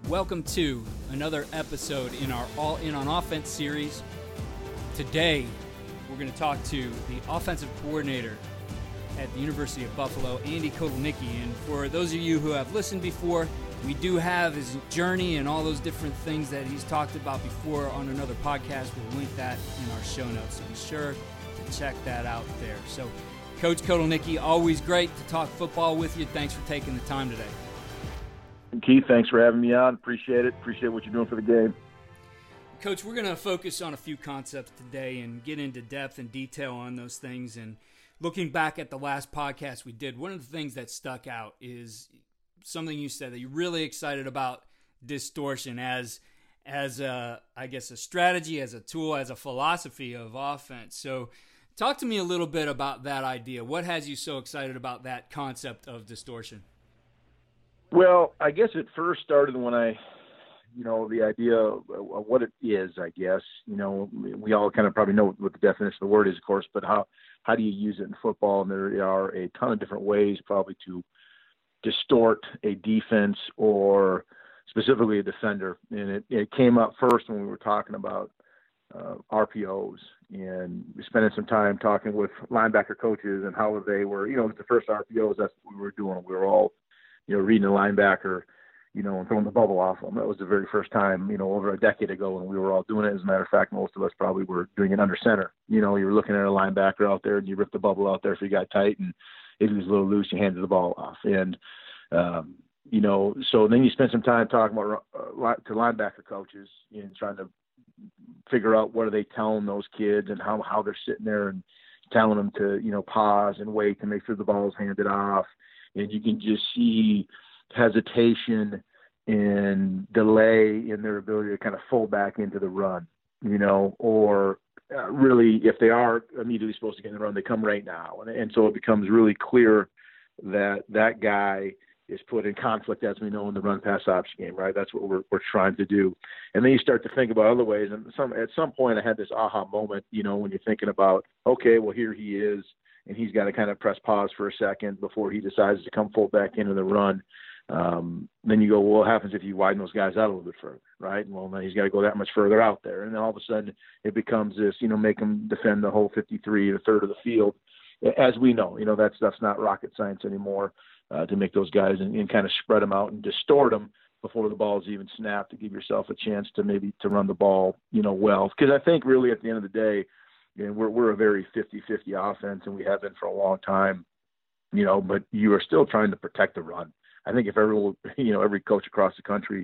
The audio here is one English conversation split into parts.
Welcome to another episode in our All In on Offense series. Today, we're going to talk to the offensive coordinator at the University of Buffalo, Andy Kotelnicki. And for those of you who have listened before, we do have his journey and all those different things that he's talked about before on another podcast. We'll link that in our show notes, so be sure to check that out there. So, Coach Kotelnicki, always great to talk football with you. Thanks for taking the time today. Keith, thanks for having me on. Appreciate it. Appreciate what you're doing for the game. Coach, we're going to focus on a few concepts today and get into depth and detail on those things. And looking back at the last podcast we did, one of the things that stuck out is something you said, that you're really excited about distortion as a strategy, as a tool, as a philosophy of offense. So talk to me a little bit about that idea. What has you so excited about that concept of distortion? Well, I guess it first started when the idea of what it is, I guess. We all kind of probably know what the definition of the word is, of course, but how do you use it in football? And there are a ton of different ways probably to distort a defense or specifically a defender. And it came up first when we were talking about RPOs, and we spent some time talking with linebacker coaches and how they were, the first RPOs, that's what we were doing. We were all reading a linebacker, and throwing the bubble off them. That was the very first time, over a decade ago when we were all doing it. As a matter of fact, most of us probably were doing it under center. You were looking at a linebacker out there and you ripped the bubble out there if you got tight, and if he was a little loose, you handed the ball off. And, so then you spend some time talking about to linebacker coaches and trying to figure out what are they telling those kids and how they're sitting there and telling them to, pause and wait to make sure the ball is handed off. And you can just see hesitation and delay in their ability to kind of fold back into the run, or really if they are immediately supposed to get in the run, they come right now. And so it becomes really clear that guy is put in conflict, as we know, in the run-pass option game, right? That's what we're trying to do. And then you start to think about other ways. And at some point I had this aha moment, when you're thinking about, okay, well, here he is, and he's got to kind of press pause for a second before he decides to come full back into the run. Then you go, well, what happens if you widen those guys out a little bit further, right? Well, then he's got to go that much further out there. And then all of a sudden it becomes this, make him defend the whole 53, a third of the field. As we know, that stuff's not rocket science anymore, to make those guys and kind of spread them out and distort them before the ball is even snapped to give yourself a chance to maybe to run the ball, well. Because I think really at the end of the day, we're a very 50-50 offense, and we have been for a long time, but you are still trying to protect the run. I think if every coach across the country,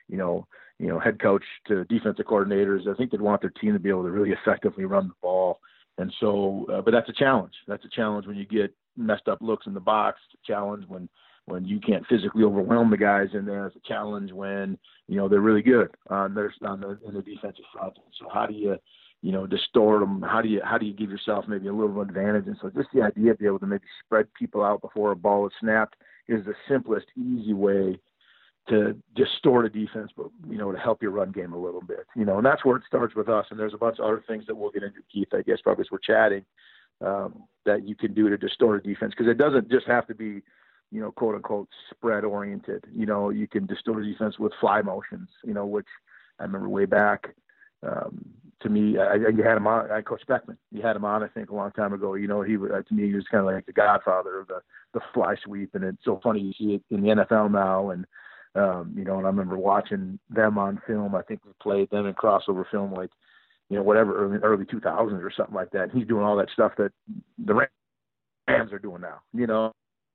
head coach to defensive coordinators, I think they'd want their team to be able to really effectively run the ball. And so, but that's a challenge. That's a challenge when you get messed up looks in the box. It's a challenge when you can't physically overwhelm the guys in there. It's a challenge when, they're really good in the defensive front. So how do you, distort them? How do you give yourself maybe a little advantage? And so just the idea of being able to maybe spread people out before a ball is snapped is the simplest, easy way to distort a defense, but, to help your run game a little bit, and that's where it starts with us. And there's a bunch of other things that we'll get into, Keith, I guess, probably as we're chatting, that you can do to distort a defense. Cause it doesn't just have to be, quote unquote spread oriented. You can distort a defense with fly motions, which I remember way back, to me, you had him on, Coach Beckman. You had him on, I think, a long time ago. He to me, he was kind of like the godfather of the fly sweep, and it's so funny you see it in the NFL now. And and I remember watching them on film. I think we played them in crossover film, like whatever early 2000s or something like that. And he's doing all that stuff that the Rams are doing now.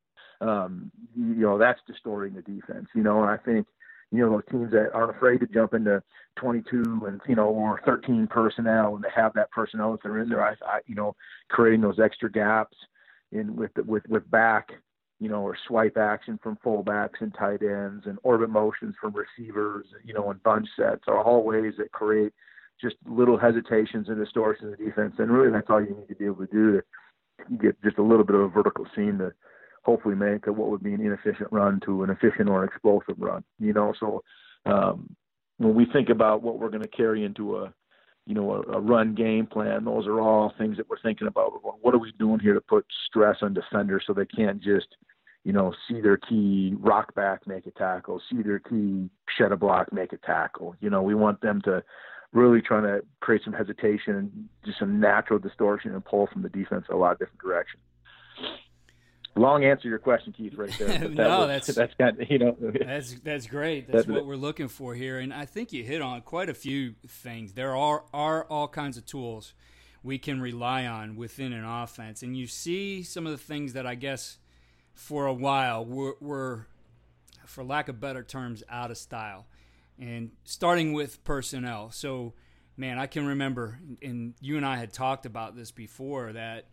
That's distorting the defense. And I think. Those teams that aren't afraid to jump into 22 and, or 13 personnel, and they have that personnel if they're in there, creating those extra gaps with back, or swipe action from fullbacks and tight ends, and orbit motions from receivers, and bunch sets are all ways that create just little hesitations and distortions in the defense. And really that's all you need to be able to do to get just a little bit of a vertical seam to hopefully make what would be an inefficient run to an efficient or an explosive run, So when we think about what we're going to carry into a run game plan, those are all things that we're thinking about. What are we doing here to put stress on defenders so they can't just, see their key rock back, make a tackle, see their key shed a block, make a tackle. We want them to really trying to create some hesitation and just some natural distortion and pull from the defense in a lot of different directions. Long answer to your question, Keith, right there. No, that's kind of, that's great. That's what we're looking for here. And I think you hit on quite a few things. There are all kinds of tools we can rely on within an offense. And you see some of the things that I guess for a while were, for lack of better terms, out of style. And starting with personnel. So, man, I can remember, and you and I had talked about this before, that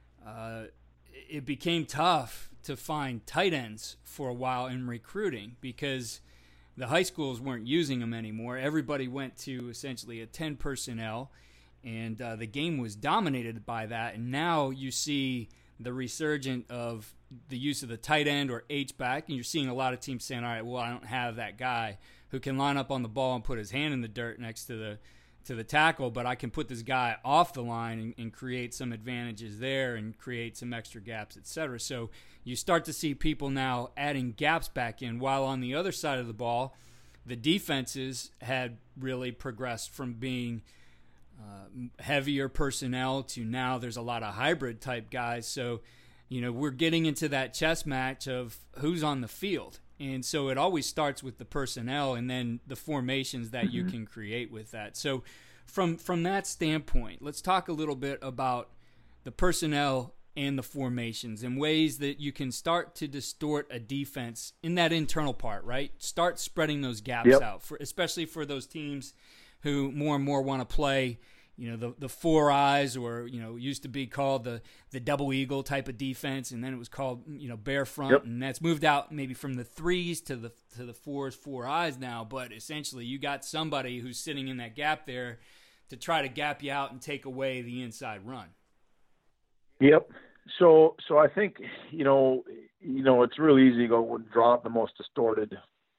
it became tough to find tight ends for a while in recruiting because the high schools weren't using them anymore. Everybody went to essentially a 10 personnel, and the game was dominated by that. And now you see the resurgence of the use of the tight end or H-back, and you're seeing a lot of teams saying, all right, well, I don't have that guy who can line up on the ball and put his hand in the dirt next to the tackle, but I can put this guy off the line and create some advantages there and create some extra gaps, etc. So you start to see people now adding gaps back in, while on the other side of the ball, the defenses had really progressed from being heavier personnel to now there's a lot of hybrid type guys. So, we're getting into that chess match of who's on the field. And so it always starts with the personnel and then the formations that you can create with that. So from that standpoint, let's talk a little bit about the personnel and the formations and ways that you can start to distort a defense in that internal part, right? Start spreading those gaps out, especially for those teams who more and more want to play the four eyes, or used to be called the double eagle type of defense, and then it was called bear front, and that's moved out maybe from the threes to the fours, four eyes now. But essentially, you got somebody who's sitting in that gap there to try to gap you out and take away the inside run. Yep. So I think it's really easy to go draw up the most distorted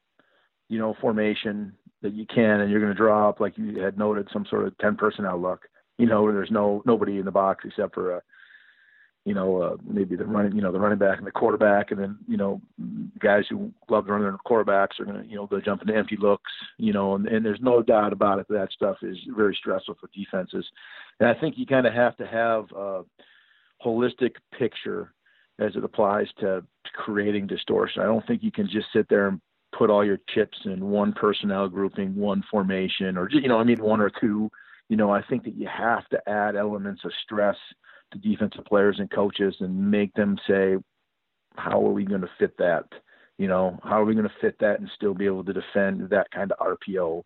formation that you can, and you're going to draw up, like you had noted, some sort of 10 personnel look, where there's nobody in the box except for maybe the running back and the quarterback, and then guys who love to run their quarterbacks are going to they'll jump into empty looks, and there's no doubt about it that stuff is very stressful for defenses. And I think you kind of have to have a holistic picture as it applies to creating distortion. I don't think you can just sit there and put all your chips in one personnel grouping, one formation, or one or two. I think that you have to add elements of stress to defensive players and coaches and make them say, how are we going to fit that? How are we going to fit that and still be able to defend that kind of RPO?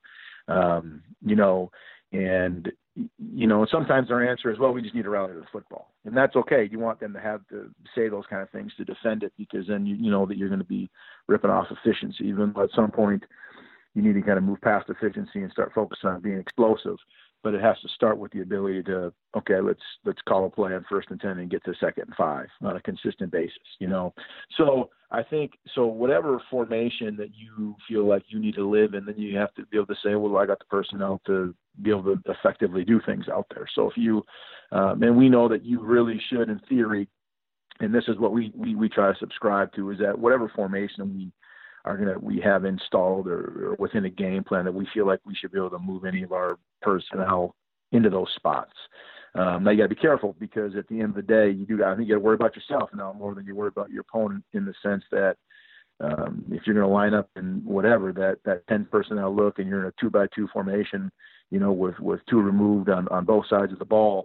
And sometimes our answer is, well, we just need to rally to the football. And that's okay. You want them to have to say those kind of things to defend it, because then you know that you're going to be ripping off efficiency. Even though at some point you need to kind of move past efficiency and start focusing on being explosive. But it has to start with the ability to, okay, let's call a play on 1st and 10 and get to 2nd and 5 on a consistent basis, So I think, whatever formation that you feel like you need to live in, then you have to be able to say, well, I got the personnel to be able to effectively do things out there. So if you, and we know that you really should, in theory, and this is what we try to subscribe to, is that whatever formation we have installed or within a game plan, that we feel like we should be able to move any of our personnel into those spots. Now you got to be careful, because at the end of the day, you got to worry about yourself now more than you worry about your opponent, in the sense that if you're going to line up in whatever that 10 personnel look, and you're in a 2x2 formation, with two removed on both sides of the ball,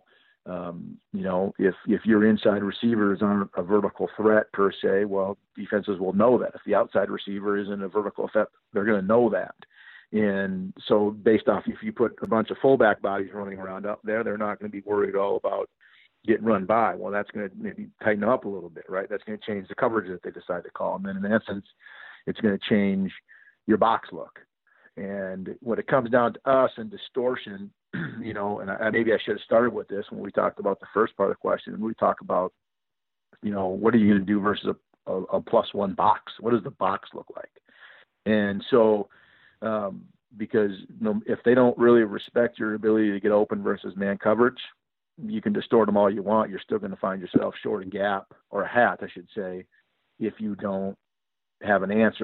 if your inside receivers aren't a vertical threat per se, well, defenses will know that. If the outside receiver isn't a vertical threat, they're going to know that. And so based off, if you put a bunch of fullback bodies running around up there, they're not going to be worried at all about getting run by. Well, that's going to maybe tighten them up a little bit, right? That's going to change the coverage that they decide to call. And then in essence, it's going to change your box look. And when it comes down to us and distortion, and maybe I should have started with this when we talked about the first part of the question. When we talk about, what are you going to do versus a +1 box? What does the box look like? And so, because if they don't really respect your ability to get open versus man coverage, you can distort them all you want. You're still going to find yourself short a gap, or a hat, I should say, if you don't have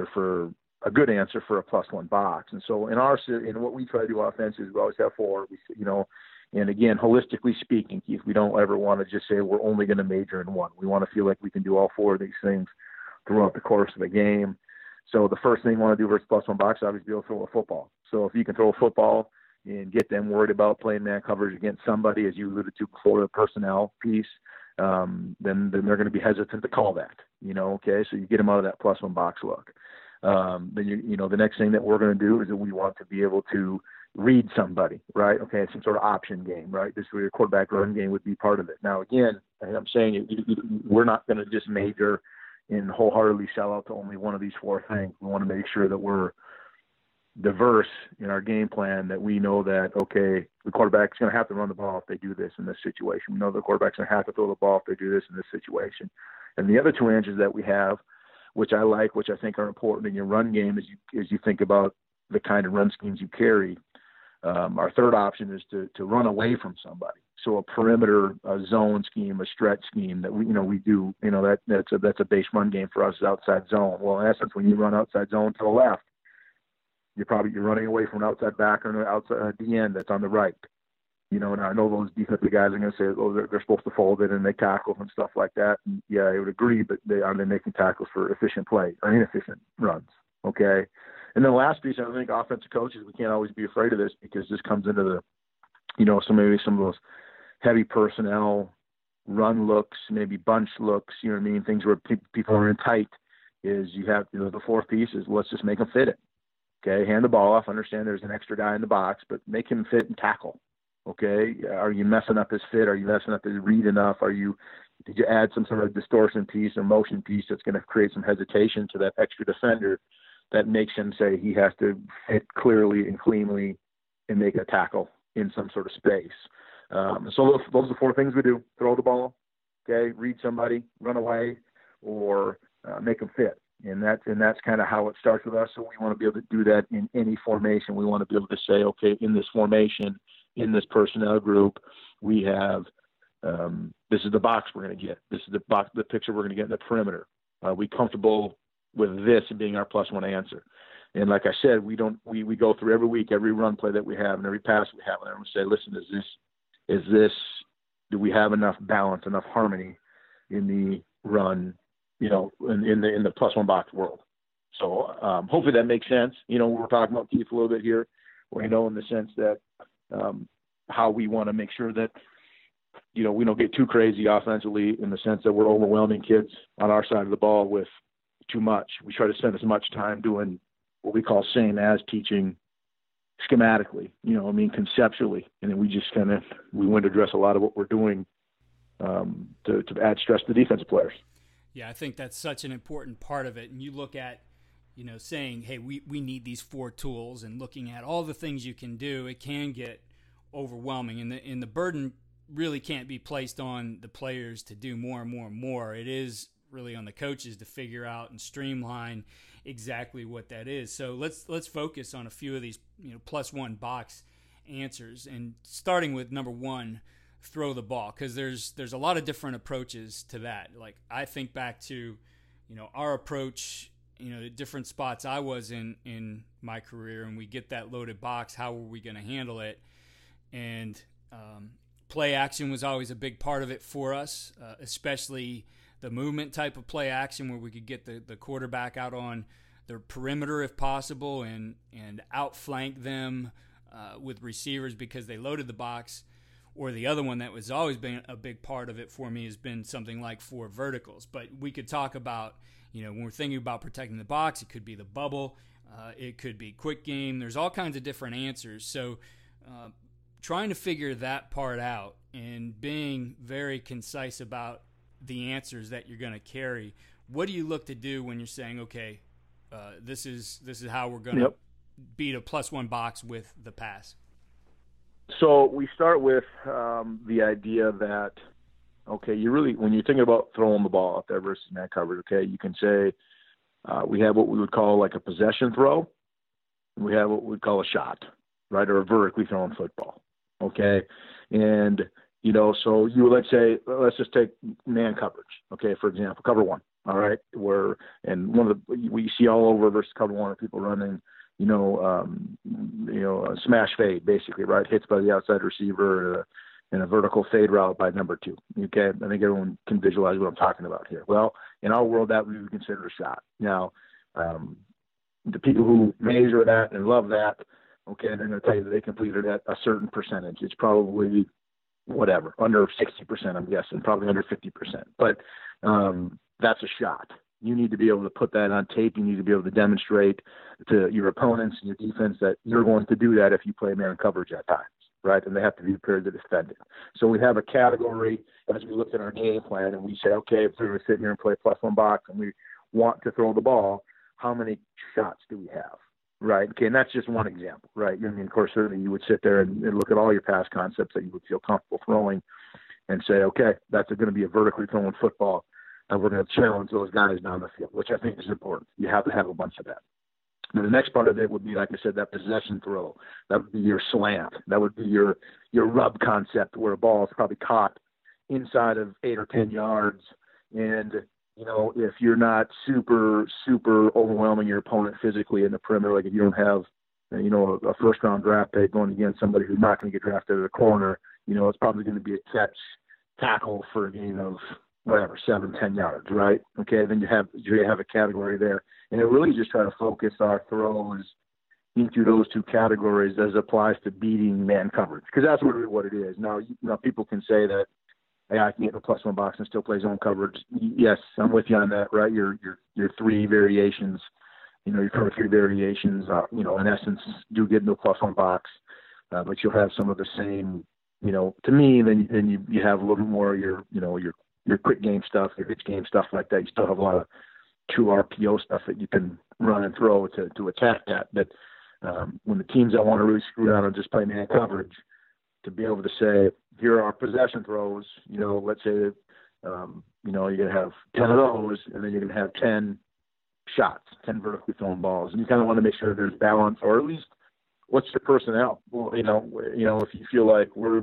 a good answer for a +1 box. And so in what we try to do offensively, we always have 4, and again, holistically speaking, Keith, we don't ever want to just say we're only going to major in one. We want to feel like we can do all 4 of these things throughout the course of the game. So the first thing you want to do versus +1 box, obviously, be able to throw a football. So if you can throw a football and get them worried about playing man coverage against somebody, as you alluded to before, the personnel piece, then they're going to be hesitant to call that, okay? So you get them out of that +1 box look. Then the next thing that we're going to do is that we want to be able to read somebody, right? Okay, some sort of option game, right? This is where your quarterback run game would be part of it. Now, again, I'm saying we're not going to just major and wholeheartedly sell out to only one of these 4 things. We want to make sure that we're diverse in our game plan, that we know that, okay, the quarterback's going to have to run the ball if they do this in this situation. We know the quarterback's going to have to throw the ball if they do this in this situation. And the other 2 answers that we have, which I like, which I think are important in your run game as you think about the kind of run schemes you carry, our third option is to run away from somebody. So a perimeter, a zone scheme, a stretch scheme that we do, that's a base run game for us, is outside zone. Well, in essence, when you run outside zone to the left, you're running away from an outside back or an outside DN that's on the right. And I know those defensive guys are going to say, oh, they're supposed to fold it and make tackles and stuff like that. And yeah, I would agree, but are they making tackles for efficient play or inefficient runs? Okay. And then the last piece, I think offensive coaches, we can't always be afraid of this, because this comes into the, maybe some of those heavy personnel run looks, maybe bunch looks, things where people are in tight, is you have, the fourth piece is let's just make them fit it. Okay. Hand the ball off. Understand there's an extra guy in the box, but make him fit and tackle. Okay. Are you messing up his fit? Are you messing up his read enough? Did you add some sort of distortion piece or motion piece that's going to create some hesitation to that extra defender that makes him say he has to fit clearly and cleanly and make a tackle in some sort of space? So those are the 4 things we do: throw the ball, okay, read somebody, run away, or make them fit. And that's kind of how it starts with us. So we want to be able to do that in any formation. We want to be able to say, okay, in this formation, in this personnel group, we have this is the box we're going to get. This is the picture we're going to get in the perimeter. Are we comfortable with this being our +1 answer? And like I said, we go through every week, every run play that we have and every pass we have, and we say, listen, do we have enough balance, enough harmony in the run, in the +1 box world? So hopefully that makes sense. We're talking about Keith a little bit here, in the sense that how we want to make sure that, we don't get too crazy offensively, in the sense that we're overwhelming kids on our side of the ball with too much. We try to spend as much time doing what we call same as teaching schematically, conceptually. And then we want to address a lot of what we're doing to add stress to the defensive players. Yeah, I think that's such an important part of it. And you look at, saying, hey, we need these 4 tools, and looking at all the things you can do, it can get overwhelming. And the burden really can't be placed on the players to do more and more and more. It is really on the coaches to figure out and streamline exactly what that is. So let's focus on a few of these, +1 box answers, and starting with number 1, throw the ball, because there's a lot of different approaches to that. Like, I think back to, our approach, the different spots I was in my career, and we get that loaded box. How were we going to handle it? And play action was always a big part of it for us, especially the movement type of play action, where we could get the quarterback out on their perimeter if possible, and outflank them with receivers because they loaded the box. Or the other one that was always been a big part of it for me has been something like 4 verticals. But we could talk about, when we're thinking about protecting the box, it could be the bubble, it could be quick game. There's all kinds of different answers. So trying to figure that part out and being very concise about the answers that you're going to carry. What do you look to do when you're saying, okay, this is how we're going to beat a +1 box with the pass? So we start with the idea that, okay, when you're thinking about throwing the ball out there versus man coverage, okay, you can say we have what we would call like a possession throw, and we have what we call a shot, right, or a vertically thrown football, okay? And, so let's just take man coverage, okay, for example, cover 1, All right, and one of we see all over versus cover one people running, a smash fade basically, right? Hits by the outside receiver and a vertical fade route by number 2. Okay, I think everyone can visualize what I'm talking about here. Well, in our world, that we would consider a shot. Now, the people who measure that and love that, okay, they're going to tell you that they completed at a certain percentage. It's probably whatever, under 60%, I'm guessing, probably under 50%. But that's a shot. You need to be able to put that on tape. You need to be able to demonstrate to your opponents and your defense that you're going to do that if you play man coverage at times, right? And they have to be prepared to defend it. So we have a category as we look at our game plan and we say, okay, if we were to sit here and play +1 box and we want to throw the ball, how many shots do we have? Right. Okay. And that's just one example, right? I mean, of course, certainly you would sit there and look at all your pass concepts that you would feel comfortable throwing and say, okay, that's going to be a vertically thrown football. And we're going to challenge those guys down the field, which I think is important. You have to have a bunch of that. And the next part of it would be, like I said, that possession throw. That would be your slant. That would be your rub concept where a ball is probably caught inside of 8 or 10 yards. And, if you're not super, super overwhelming your opponent physically in the perimeter, like if you don't have, a first-round draft pick going against somebody who's not going to get drafted at a corner, it's probably going to be a catch tackle for a gain of whatever, 7-10 yards, right? Okay, then you have a category there. And it really just try to focus our throws into those two categories as applies to beating man coverage, because that's what it is. Now, people can say that, hey, I can get in a +1 box and still play zone coverage. Yes, I'm with you on that, right? Your 3 variations, your cover 3 variations, in essence, do get into a +1 box, but you'll have some of the same, to me, then you have a little more your quick game stuff, your pitch game stuff like that. You still have a lot of true RPO stuff that you can run and throw to attack that. But when the teams that want to really screw down and just play man coverage, to be able to say, here are our possession throws, let's say that, you're going to have 10 of those, and then you're going to have 10 shots, 10 vertically thrown balls. And you kind of want to make sure there's balance, or at least what's your personnel? Well, if you feel like we're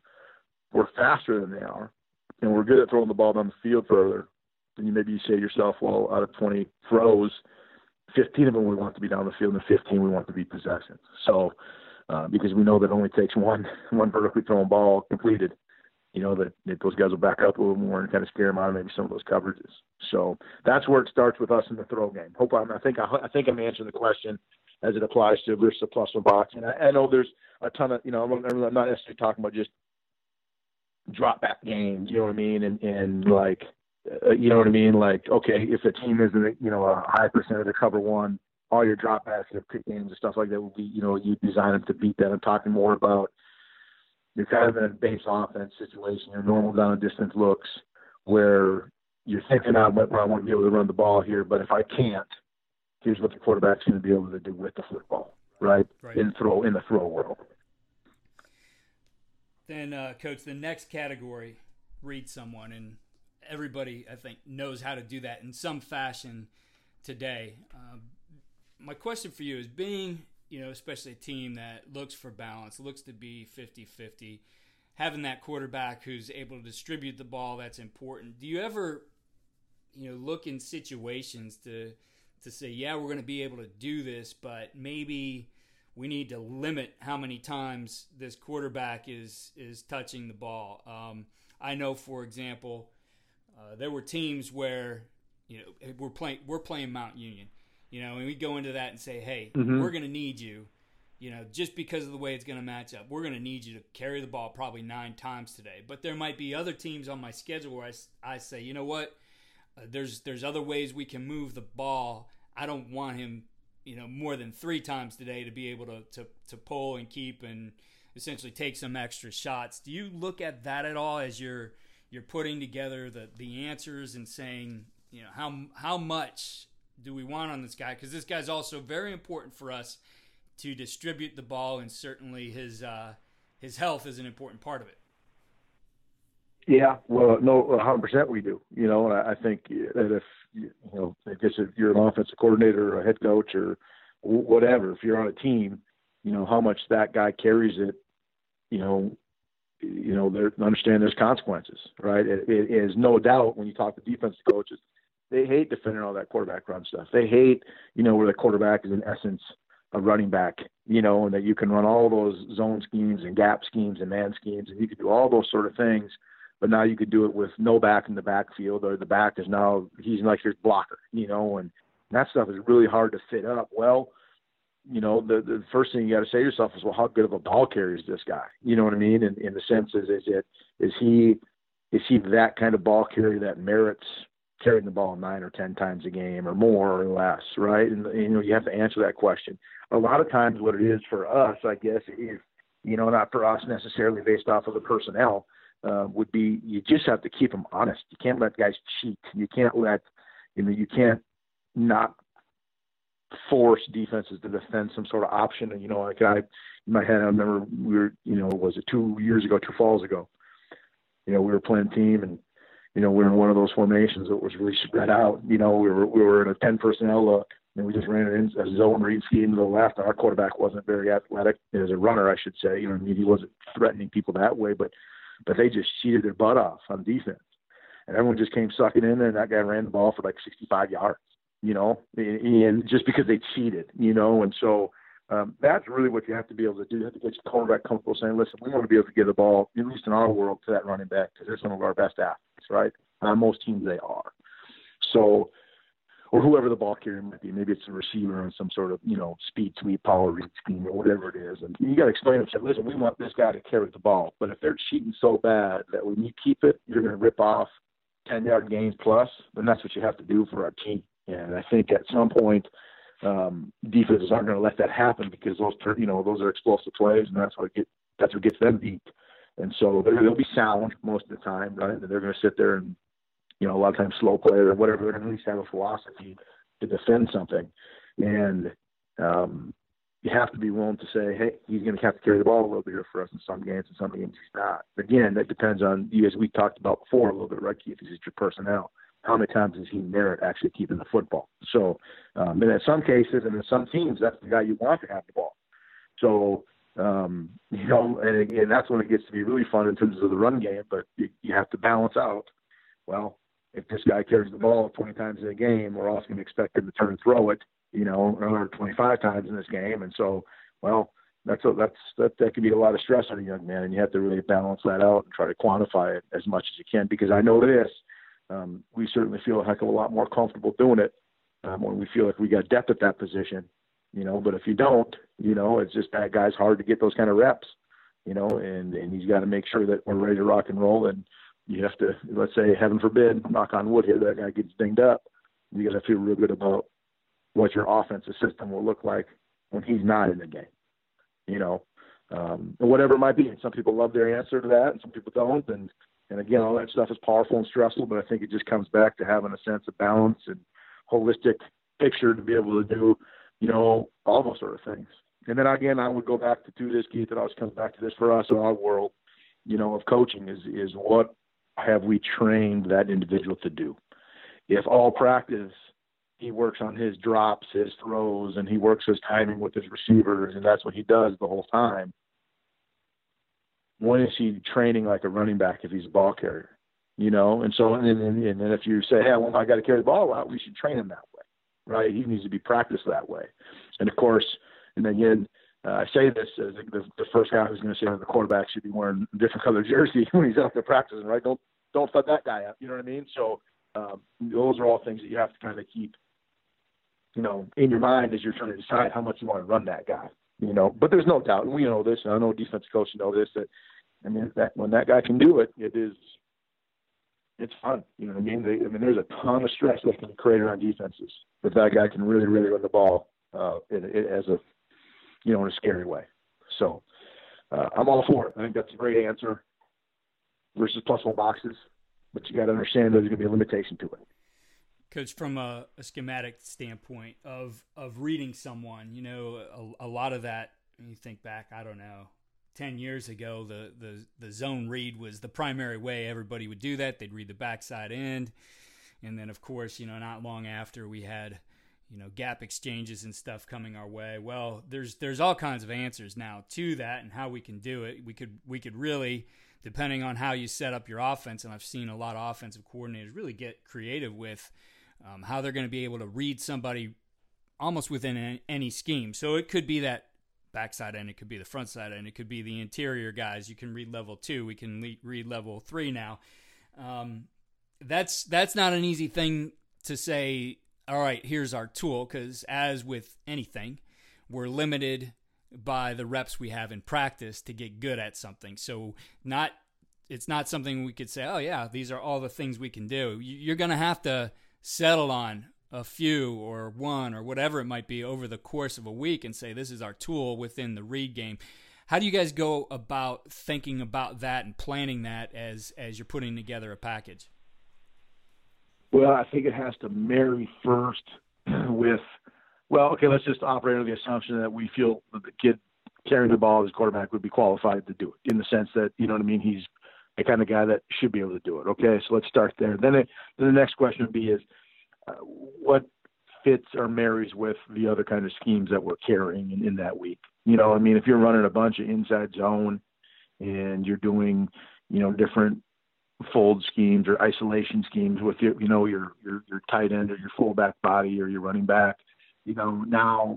faster than they are, and we're good at throwing the ball down the field further, then maybe you say to yourself, well, out of 20 throws, 15 of them we want to be down the field, and 15 we want to be possessions. So, because we know that it only takes one vertically thrown ball completed, that those guys will back up a little more and kind of scare them out of maybe some of those coverages. So that's where it starts with us in the throw game. I think I'm answering the question as it applies to versus a +1 box. And I know there's a ton of, I'm not necessarily talking about just drop back games, you know what I mean? And like, you know what I mean? Like, okay, if a team is in a high percentage of cover 1, all your drop backs and quick games and stuff like that will be, you design them to beat that. I'm talking more about you're kind of in a base offense situation, your normal down and distance looks where you're thinking, I want to be able to run the ball here, but if I can't, here's what the quarterback's going to be able to do with the football, right? In the throw world. Then, Coach, the next category, read someone, and everybody, I think, knows how to do that in some fashion today. My question for you is, being, especially a team that looks for balance, looks to be 50-50, having that quarterback who's able to distribute the ball, that's important. Do you ever, look in situations to say, yeah, we're going to be able to do this, but maybe we need to limit how many times this quarterback is touching the ball? I know, for example, there were teams where we're playing Mount Union, and we go into that and say, hey, we're going to need you, just because of the way it's going to match up. We're going to need you to carry the ball probably 9 times today. But there might be other teams on my schedule where I say, you know what, there's other ways we can move the ball. I don't want him, more than 3 times today to be able to pull and keep and essentially take some extra shots. Do you look at that at all as you're putting together the answers and saying, how much do we want on this guy? Because this guy's also very important for us to distribute the ball, and certainly his health is an important part of it. Yeah, well, no, 100% we do. And I think that if you're an offensive coordinator or a head coach or whatever, if you're on a team, how much that guy carries it, understand there's consequences, right? It is no doubt when you talk to defensive coaches, They hate defending all that quarterback run stuff. They hate, where the quarterback is in essence a running back, and that you can run all those zone schemes and gap schemes and man schemes, and you can do all those sort of things. But now you could do it with no back in the backfield, or the back is now he's like your blocker, and that stuff is really hard to fit up. Well, the first thing you got to say to yourself is, well, how good of a ball carrier is this guy? You know what I mean? And in the sense is he that kind of ball carrier that merits carrying the ball 9 or 10 times a game or more or less, right? And you have to answer that question. A lot of times what it is for us, I guess, is, not for us necessarily based off of the personnel, would be you just have to keep them honest. You can't let guys cheat. You can't let, you can't not force defenses to defend some sort of option. And, like in my head, I remember we were, was it 2 falls ago, we were playing team and, we were in one of those formations that was really spread out. We were in a 10 personnel look, and we just ran it in a zone read scheme to the left. Our quarterback wasn't very athletic as a runner, I should say. He wasn't threatening people that way, but they just cheated their butt off on defense. And everyone just came sucking in there, and that guy ran the ball for like 65 yards, and just because they cheated, and so that's really what you have to be able to do. You have to get your quarterback comfortable saying, listen, we want to be able to get the ball, at least in our world, to that running back because they're some of our best athletes, right? On most teams they are. So, or whoever the ball carrier might be. Maybe it's a receiver on some sort of, speed sweep, power read scheme or whatever it is. And you got to explain to them, say, listen, we want this guy to carry the ball. But if they're cheating so bad that when you keep it, you're going to rip off 10-yard gains plus, then that's what you have to do for our team. And I think at some point, defenses aren't going to let that happen because those are explosive plays, and that's what gets them beat. And so they'll be sound most of the time, right? And they're going to sit there and, a lot of times slow play or whatever. They're going to at least have a philosophy to defend something. And you have to be willing to say, hey, he's going to have to carry the ball a little bit here for us in some games, and some games he's not. Again, that depends on you, as we talked about before a little bit, right, Keith? Is it your personnel? How many times does he merit actually keeping the football? So, and in some cases and in some teams, that's the guy you want to have the ball. So, and again, that's when it gets to be really fun in terms of the run game, but you have to balance out, well, if this guy carries the ball 20 times in a game, we're also going to expect him to turn and throw it, another 25 times in this game. And so, well, that can be a lot of stress on a young man, and you have to really balance that out and try to quantify it as much as you can, because I know this. We certainly feel a heck of a lot more comfortable doing it when we feel like we got depth at that position, but if you don't, it's just that guy's hard to get those kind of reps, and he's got to make sure that we're ready to rock and roll. And you have to, let's say, heaven forbid, knock on wood here, that guy gets dinged up. You got to feel real good about what your offensive system will look like when he's not in the game, and whatever it might be. And some people love their answer to that, and some people don't. And again, all that stuff is powerful and stressful, but I think it just comes back to having a sense of balance and holistic picture to be able to do, all those sort of things. And then again, I would go back to this, Keith, it always comes back to this for us in our world, of coaching is what have we trained that individual to do? If all practice he works on his drops, his throws, and he works his timing with his receivers, and that's what he does the whole time, when is he training like a running back if he's a ball carrier, And so, and then if you say, hey, well, I got to carry the ball out, we should train him that way, right? He needs to be practiced that way. And of course, and again, I say this as the first guy who's going to say that the quarterback should be wearing a different color jersey when he's out there practicing, right? Don't fuck that guy up, you know what I mean? So those are all things that you have to kind of keep, in your mind as you're trying to decide how much you want to run that guy. But there's no doubt, and we know this, and I know defensive coaches know this, that when that guy can do it, it's fun. You know what I mean? There's a ton of stress that can be created on defenses, but that guy can really, really run the ball in a scary way. So I'm all for it. I think that's a great answer versus plus one boxes, but you got to understand there's going to be a limitation to it. Coach, from a schematic standpoint of reading someone, a lot of that, when you think back, I don't know, 10 years ago, the zone read was the primary way everybody would do that. They'd read the backside end. And then, of course, not long after we had, gap exchanges and stuff coming our way. Well, there's all kinds of answers now to that and how we can do it. We could really, depending on how you set up your offense, and I've seen a lot of offensive coordinators really get creative with how they're going to be able to read somebody almost within any scheme. So it could be that backside end, it could be the front side end, it could be the interior guys. You can read level 2, we can read level 3 now. That's not an easy thing to say, all right, here's our tool, because as with anything, we're limited by the reps we have in practice to get good at something. So it's not something we could say, oh yeah, these are all the things we can do. You're going to have to settle on a few or one or whatever it might be over the course of a week and say, this is our tool within the read game. How do you guys go about thinking about that and planning that as you're putting together a package? Well, I think it has to marry first with, well, okay, let's just operate under the assumption that we feel that the kid carrying the ball as quarterback would be qualified to do it, in the sense that, you know what I mean, he's the kind of guy that should be able to do it. Okay, so let's start there. Then the next question would be is, what fits or marries with the other kind of schemes that we're carrying in that week? You know, I mean, if you're running a bunch of inside zone and you're doing, you know, different fold schemes or isolation schemes with your, you know, your tight end or your fullback body or your running back, now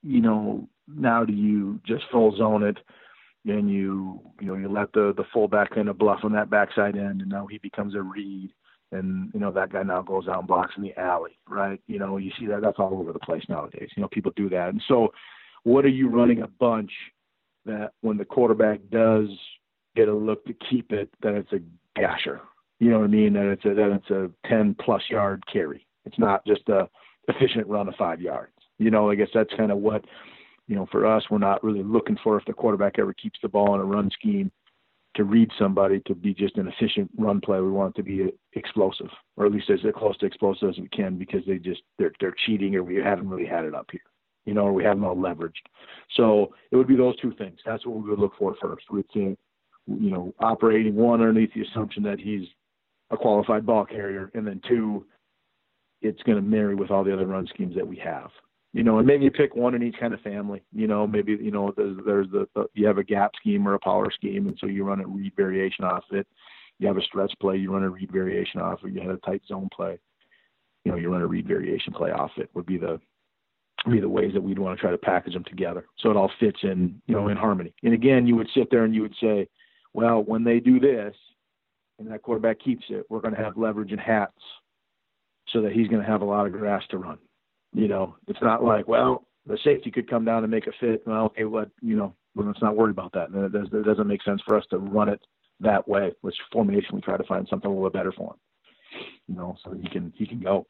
do you just full zone it and you let the fullback kind of bluff on that backside end, and now he becomes a read, and that guy now goes out and blocks in the alley, right? You see that's all over the place nowadays. People do that. And so what are you running a bunch that when the quarterback does get a look to keep it, that it's a gasher? You know what I mean? That it's a 10+ yard carry. It's not just a efficient run of 5 yards. I guess that's kind of what, for us, we're not really looking for, if the quarterback ever keeps the ball in a run scheme, to read somebody to be just an efficient run play. We want it to be explosive, or at least as close to explosive as we can, because they're cheating, or we haven't really had it up here, or we haven't all leveraged. So it would be those two things. That's what we would look for first. We'd say, operating one underneath the assumption that he's a qualified ball carrier, and then two, it's going to marry with all the other run schemes that we have. And maybe you pick one in each kind of family. Maybe there's you have a gap scheme or a power scheme, and so you run a read variation off it. You have a stretch play, you run a read variation off it. You have a tight zone play, you run a read variation play off it. Would be the ways that we'd want to try to package them together so it all fits in, in harmony. And again, you would sit there and you would say, well, when they do this and that quarterback keeps it, we're going to have leverage and hats so that he's going to have a lot of grass to run. It's not like, well, the safety could come down and make a fit. Well, okay, let's not worry about that. It doesn't make sense for us to run it that way. Which formation we try to find something a little bit better for him, so he can go.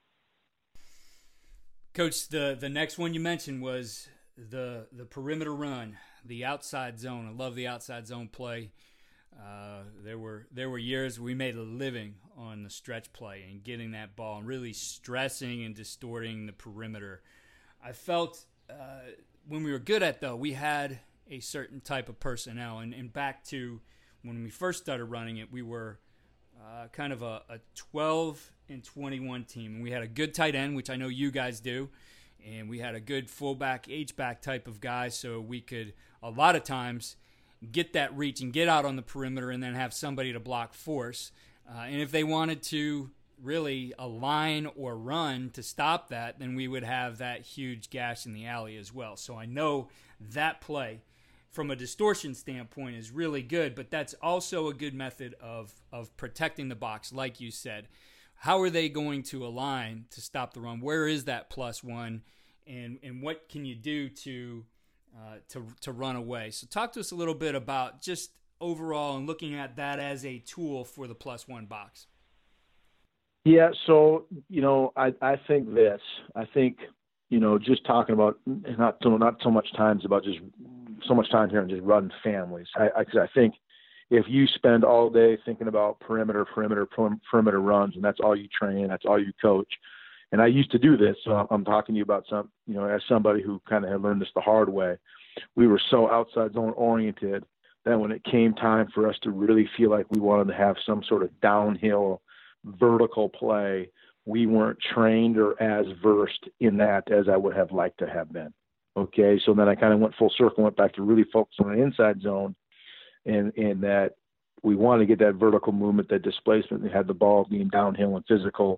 Coach, the next one you mentioned was the perimeter run, the outside zone. I love the outside zone play. There were years we made a living on the stretch play and getting that ball and really stressing and distorting the perimeter. I felt when we were good at, though, we had a certain type of personnel. And back to when we first started running it, we were kind of a 12 and 21 team. And we had a good tight end, which I know you guys do. And we had a good fullback, H-back type of guy, so we could a lot of times get that reach and get out on the perimeter and then have somebody to block force. And if they wanted to really align or run to stop that, then we would have that huge gash in the alley as well. So I know that play from a distortion standpoint is really good, but that's also a good method of protecting the box, like you said. How are they going to align to stop the run? Where is that +1? And what can you do to run away? So talk to us a little bit about just overall and looking at that as a tool for the +1 box. Yeah, so I think this. I think just talking about not so much time here and just run families. I think if you spend all day thinking about perimeter runs, and that's all you train, that's all you coach. And I used to do this, so I'm talking to you about as somebody who kind of had learned this the hard way. We were so outside zone oriented that when it came time for us to really feel like we wanted to have some sort of downhill vertical play, we weren't trained or as versed in that as I would have liked to have been. Okay, so then I kind of went full circle, went back to really focus on the inside zone, and that we wanted to get that vertical movement, that displacement, and had the ball being downhill and physical.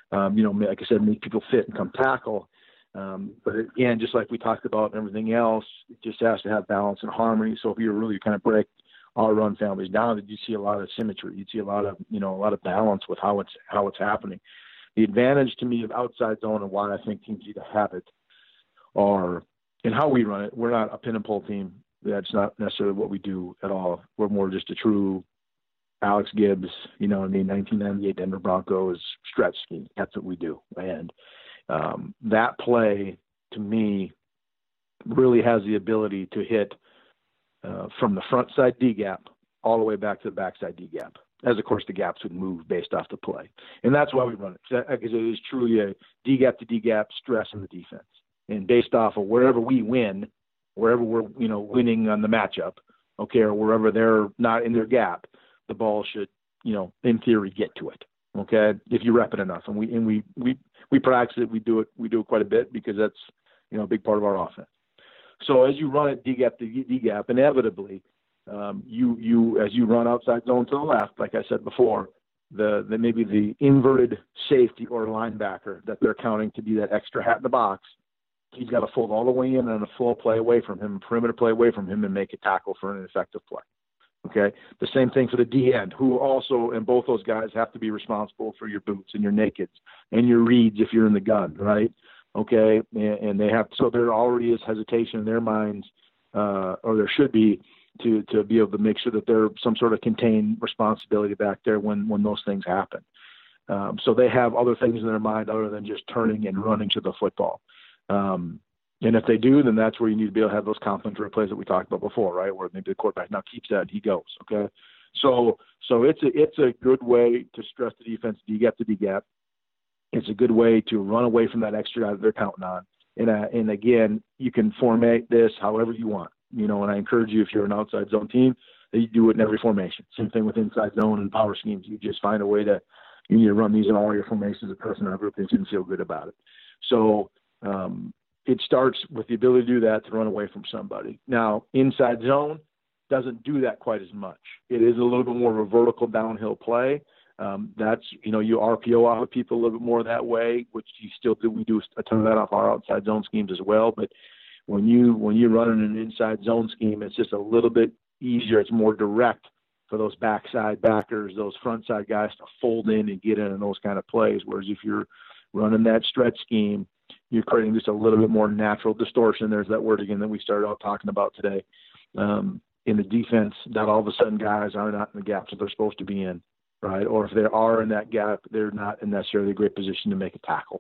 like I said, make people fit and come tackle. But again, just like we talked about and everything else, it just has to have balance and harmony. So if you really kind of break our run families down, you see a lot of symmetry. You see a lot of balance with how it's happening. The advantage to me of outside zone and why I think teams need to have it are, and how we run it. We're not a pin and pull team. That's not necessarily what we do at all. We're more just a true Alex Gibbs, 1998 Denver Broncos stretch scheme. That's what we do. And that play, to me, really has the ability to hit from the front side D gap all the way back to the backside D gap, as of course the gaps would move based off the play. And that's why we run it, because it is truly a D gap to D gap stress in the defense. And based off of wherever we win, wherever we're winning on the matchup, okay, or wherever they're not in their gap, the ball should, in theory, get to it. Okay, if you rep it enough, and we practice it, we do it quite a bit, because that's a big part of our offense. So as you run it D gap to D gap, inevitably, you as you run outside zone to the left, like I said before, the maybe the inverted safety or linebacker that they're counting to be that extra hat in the box, he's got to fold all the way in and a full play away from him, perimeter play away from him, and make a tackle for an effective play. Okay, the same thing for the D end, who also, and both those guys have to be responsible for your boots and your nakeds and your reads if you're in the gun, right? Okay, and they have, so there already is hesitation in their minds, or there should be, to be able to make sure that there's some sort of contained responsibility back there when those things happen. So they have other things in their mind other than just turning and running to the football. And if they do, then that's where you need to be able to have those complementary plays that we talked about before, right? Where maybe the quarterback now keeps that, he goes. Okay, so it's a good way to stress the defense D gap to D gap. It's a good way to run away from that extra guy that they're counting on. And again, you can format this however you want, and I encourage you, if you're an outside zone team, that you do it in every formation. Same thing with inside zone and power schemes. You just find a way you need to run these in all your formations of personnel group and feel good about it. So it starts with the ability to do that, to run away from somebody. Now, inside zone doesn't do that quite as much. It is a little bit more of a vertical downhill play. That's, you RPO off of people a little bit more that way, which you still do. We do a ton of that off our outside zone schemes as well. But when you run in an inside zone scheme, it's just a little bit easier. It's more direct for those backside backers, those front side guys to fold in and get in those kind of plays. Whereas if you're running that stretch scheme, you're creating just a little bit more natural distortion. There's that word again that we started out talking about today. In the defense, that all of a sudden guys are not in the gaps that they're supposed to be in, right? Or if they are in that gap, they're not in necessarily a great position to make a tackle,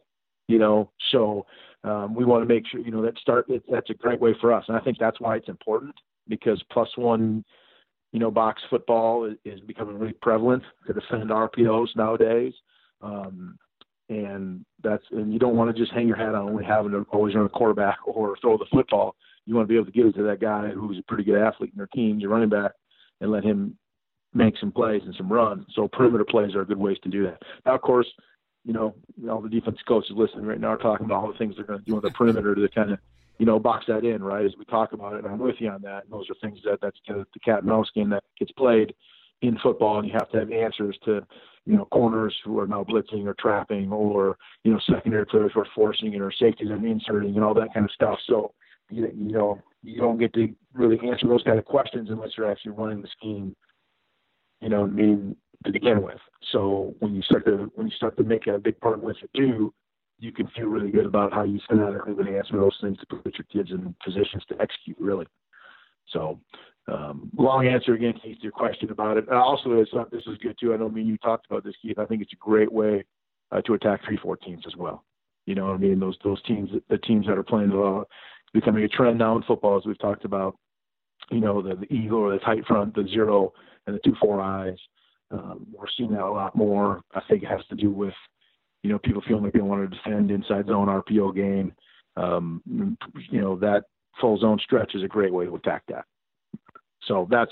So we want to make sure, that's a great way for us. And I think that's why it's important, because +1, box football is becoming really prevalent to defend RPOs nowadays. And you don't want to just hang your hat on only having to always run a quarterback or throw the football. You want to be able to give it to that guy who's a pretty good athlete in their team, your running back, and let him make some plays and some runs. So perimeter plays are good ways to do that. Now, of course, all the defense coaches listening right now are talking about all the things they're going to do on the perimeter to kind of, box that in, right, as we talk about it. And I'm with you on that. And those are things that's kind of the cat and mouse game that gets played in football, and you have to have answers to, corners who are now blitzing or trapping, or, secondary players who are forcing it, or safeties and inserting and all that kind of stuff. So, you don't get to really answer those kind of questions unless you're actually running the scheme, to begin with. So when you start to make a big part of what you do, you can feel really good about how you fanatically would answer those things to put your kids in positions to execute, really. So, long answer again, Keith, to your question about it. Also, this is good too. I know you talked about this, Keith. I think it's a great way to attack 3-4 teams as well. Those teams, the teams that are playing becoming a trend now in football, as we've talked about. The eagle or the tight front, the 0 and the 2-4 eyes. We're seeing that a lot more. I think it has to do with people feeling like they want to defend inside zone RPO game. That full zone stretch is a great way to attack that. So that's.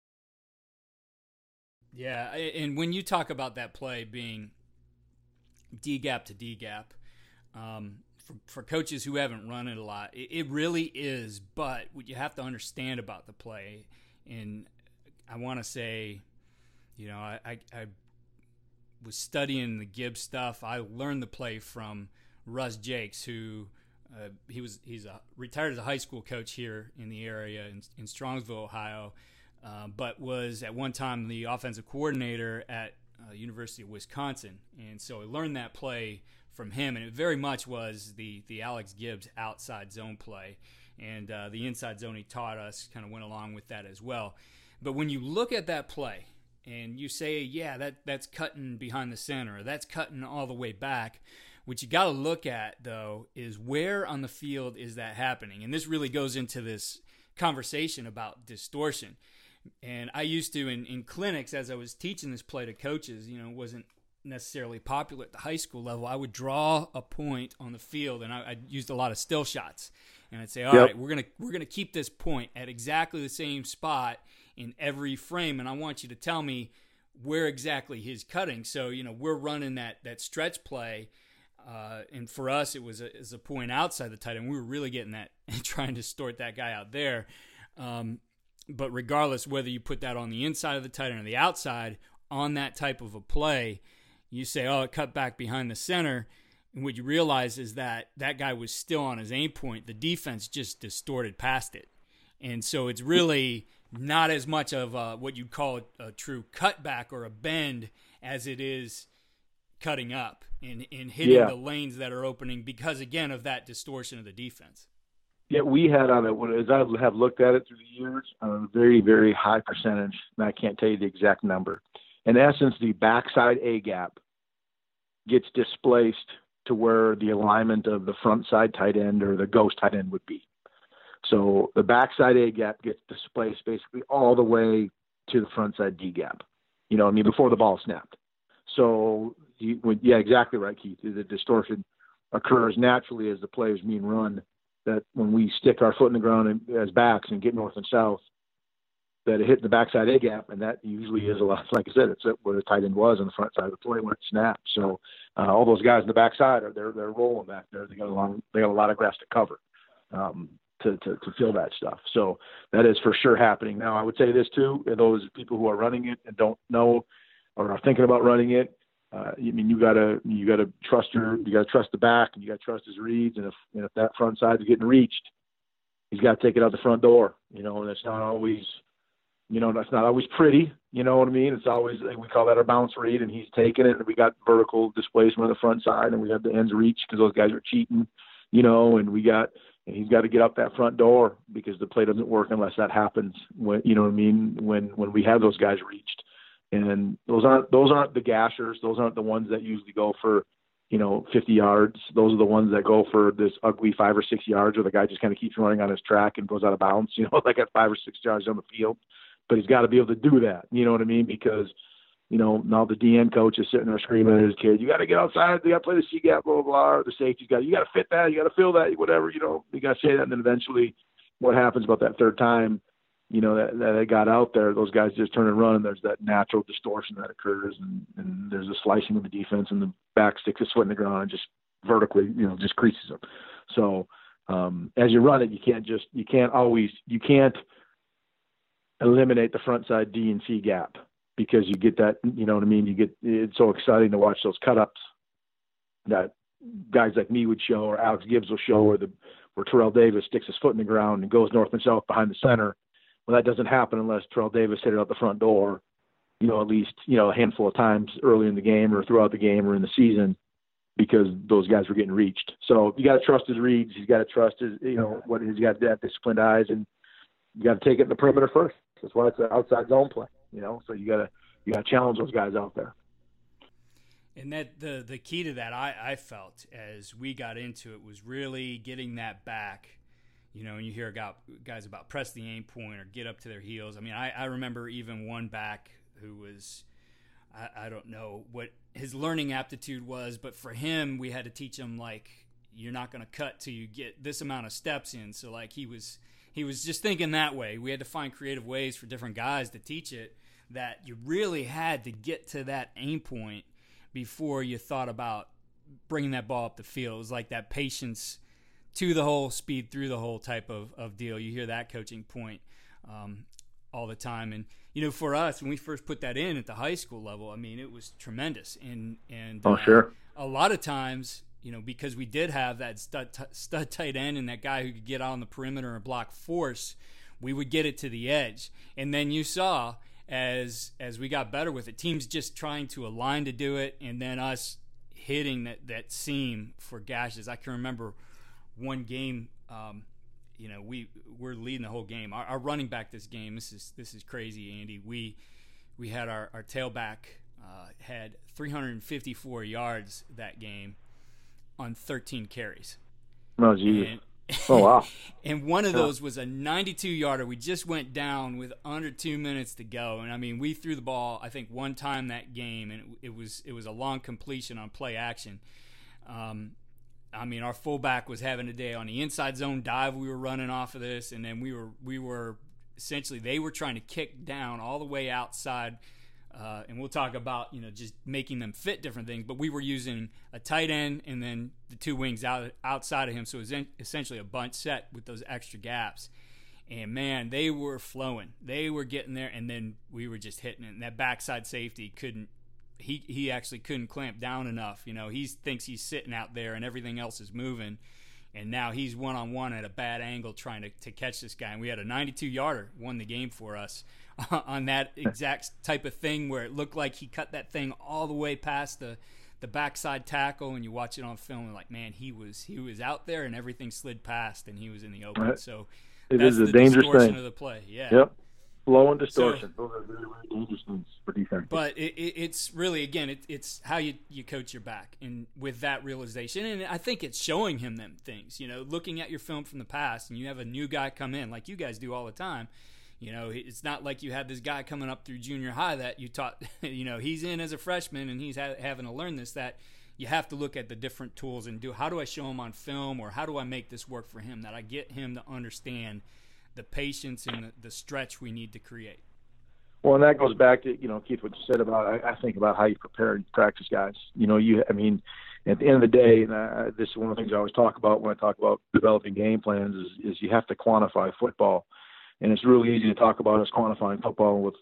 Yeah, and when you talk about that play being D gap to D gap, for coaches who haven't run it a lot, it really is. But what you have to understand about the play, and I want to say, I was studying the Gibbs stuff, I learned the play from Russ Jakes, who he's retired as a high school coach here in the area in Strongsville, Ohio, but was at one time the offensive coordinator at University of Wisconsin. And so I learned that play from him, and it very much was the Alex Gibbs outside zone play. And the inside zone he taught us kind of went along with that as well. But when you look at that play and you say, yeah, that's cutting behind the center, or that's cutting all the way back, what you got to look at, though, is where on the field is that happening? And this really goes into this conversation about distortion. And I used to, in clinics, as I was teaching this play to coaches, it wasn't necessarily popular at the high school level, I would draw a point on the field, and I used a lot of still shots. And I'd say, all right, we're gonna keep this point at exactly the same spot in every frame, and I want you to tell me where exactly he's cutting. So, we're running that stretch play, and for us, it was a point outside the tight end. We were really getting that and trying to distort that guy out there. But regardless, whether you put that on the inside of the tight end or the outside, on that type of a play, you say, oh, it cut back behind the center. And what you realize is that guy was still on his aim point. The defense just distorted past it. And so it's really not as much of what you'd call a true cutback or a bend as it is cutting up and hitting the lanes that are opening because, again, of that distortion of the defense. Yeah, we had on it, as I have looked at it through the years, on a very, very high percentage, and I can't tell you the exact number. In essence, the backside A-gap gets displaced to where the alignment of the front side tight end or the ghost tight end would be. So the backside A-gap gets displaced basically all the way to the front side D-gap, before the ball snapped. So, exactly right, Keith. The distortion occurs naturally as the play is being run, that when we stick our foot in the ground as backs and get north and south, that it hit the backside A-gap, and that usually is a lot, like I said, it's where the tight end was on the front side of the play when it snapped. So all those guys in the backside they're rolling back there. They got a lot of grass to cover to fill that stuff. So that is for sure happening. Now I would say this too: those people who are running it and don't know or are thinking about running it, you gotta trust the back, and you gotta trust his reads. And if that front side is getting reached, he's got to take it out the front door. And that's not always. That's not always pretty, you know what I mean? It's always, we call that our bounce read, and he's taking it, and we got vertical displacement on the front side, and we have the ends reach because those guys are cheating, and he's got to get up that front door because the play doesn't work unless that happens when we have those guys reached. And those aren't the gashers. Those aren't the ones that usually go for, 50 yards. Those are the ones that go for this ugly 5 or 6 yards where the guy just kind of keeps running on his track and goes out of bounds, like at 5 or 6 yards on the field. But he's got to be able to do that, you know what I mean? Because, now the DN coach is sitting there screaming at his kid, you got to get outside, you got to play the C-gap, blah, blah, blah. Or the safety's you got to fit that, you got to fill that, whatever, you got to say that. And then eventually what happens about that third time, that they got out there, those guys just turn and run, and there's that natural distortion that occurs, and there's a slicing of the defense, and the back sticks his foot in the ground and just vertically, just creases them. So as you run it, you can't eliminate the front side D and C gap because you get that, it's so exciting to watch those cut ups that guys like me would show, or Alex Gibbs will show, where Terrell Davis sticks his foot in the ground and goes north and south behind the center. Well, that doesn't happen unless Terrell Davis hit it out the front door, at least, a handful of times early in the game or throughout the game or in the season, because those guys were getting reached. So you got to trust his reads. He's got to trust his, what he's got to have disciplined eyes, and you got to take it in the perimeter first. That's why it's an outside zone play, so you got to challenge those guys out there. And that the key to that, I felt as we got into it, was really getting that back. And you hear guys about press the aim point or get up to their heels. I mean, I remember even one back who was, I don't know what his learning aptitude was, but for him, we had to teach him, you're not going to cut till you get this amount of steps in. So, he was just thinking that way. We had to find creative ways for different guys to teach it, that you really had to get to that aim point before you thought about bringing that ball up the field. It was like that patience to the hole, speed through the hole type of deal. You hear that coaching point all the time. And for us, when we first put that in at the high school level, I mean, it was tremendous. And sure. A lot of times, because we did have that stud tight end and that guy who could get out on the perimeter and block force, we would get it to the edge. And then you saw as we got better with it, teams just trying to align to do it, and then us hitting that seam for gashes. I can remember one game, we're leading the whole game. Our running back this game, this is crazy, Andy. We had our tailback had 354 yards that game on 13 carries. Oh, geez. Oh, wow. And one of those was a 92-yarder. We just went down with under 2 minutes to go. And, I mean, we threw the ball, I think, one time that game, and it was a long completion on play action. I mean, our fullback was having a day on the inside zone dive. We were running off of this, and then we were essentially, they were trying to kick down all the way outside. And we'll talk about, just making them fit different things. But we were using a tight end and then the two wings outside of him. So it was essentially a bunch set with those extra gaps. And, man, they were flowing. They were getting there, and then we were just hitting it. And that backside safety he actually couldn't clamp down enough. He thinks he's sitting out there and everything else is moving. And now he's one-on-one at a bad angle trying to catch this guy. And we had a 92-yarder, won the game for us on that exact type of thing where it looked like he cut that thing all the way past the backside tackle, and you watch it on film and like, man, he was out there and everything slid past and he was in the open. Right. So it that's is a the dangerous distortion thing of the play. Yeah. Yep. Flow and distortion. Those are very, very dangerous things for defense. But it's really, again, it's how you coach your back, and with that realization, and I think it's showing him them things. Looking at your film from the past, and you have a new guy come in, like you guys do all the time. It's not like you had this guy coming up through junior high that you taught. He's in as a freshman, and he's having to learn this. That you have to look at the different tools and how do I show him on film, or how do I make this work for him, that I get him to understand the patience and the stretch we need to create. Well, and that goes back to, Keith, what you said about, I think about how you prepare and practice guys. At the end of the day, and this is one of the things I always talk about when I talk about developing game plans is you have to quantify football. And it's really easy to talk about us quantifying football with,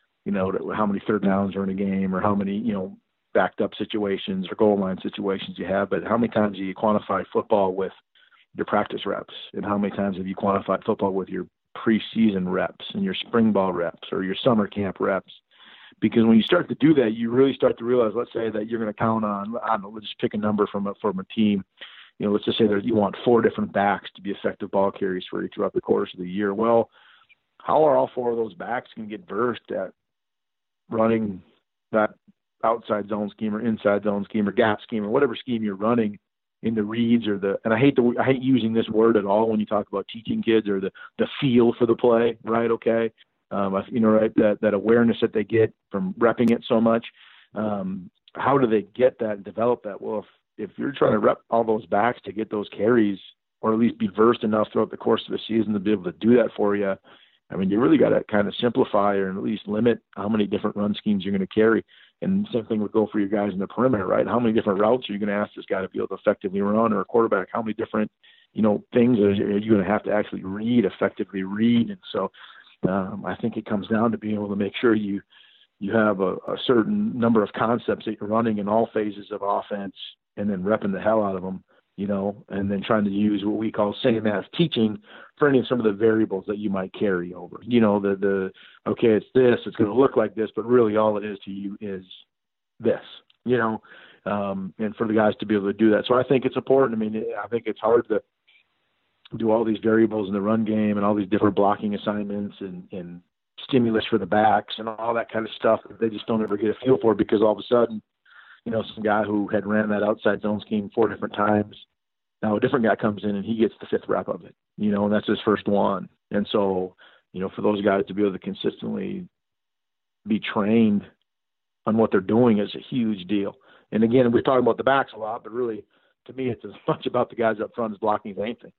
how many third downs are in a game, or how many, backed up situations or goal line situations you have. But how many times do you quantify football with your practice reps, and how many times have you quantified football with your preseason reps and your spring ball reps or your summer camp reps? Because when you start to do that, you really start to realize, let's say that you're going to count on, I don't know, let's just pick a number from a team. Let's just say that you want 4 different backs to be effective ball carriers for you throughout the course of the year. Well, how are all 4 of those backs going to get versed at running that outside zone scheme or inside zone scheme or gap scheme or whatever scheme you're running in the reads, and I hate using this word at all when you talk about teaching kids, or the feel for the play, right? Okay. Right, that awareness that they get from repping it so much. How do they get that and develop that? Well, if you're trying to rep all those backs to get those carries, or at least be versed enough throughout the course of the season to be able to do that for you, you really got to kind of simplify, or at least limit how many different run schemes you're going to carry. And same thing would go for your guys in the perimeter, right? How many different routes are you going to ask this guy to be able to effectively run, or a quarterback? How many different, things are you going to have to actually effectively read? And so I think it comes down to being able to make sure you have a certain number of concepts that you're running in all phases of offense, and then repping the hell out of them, and then trying to use what we call cinematic teaching for any of some of the variables that you might carry over. Okay, it's this, it's going to look like this, but really all it is to you is this, and for the guys to be able to do that. So I think it's important. I think it's hard to do all these variables in the run game and all these different blocking assignments and stimulus for the backs and all that kind of stuff that they just don't ever get a feel for, because all of a sudden, some guy who had ran that outside zone scheme 4 different times, now a different guy comes in and he gets the 5th rep of it, and that's his first one. And so, for those guys to be able to consistently be trained on what they're doing is a huge deal. And again, we're talking about the backs a lot, but really, to me, it's as much about the guys up front as blocking as anything,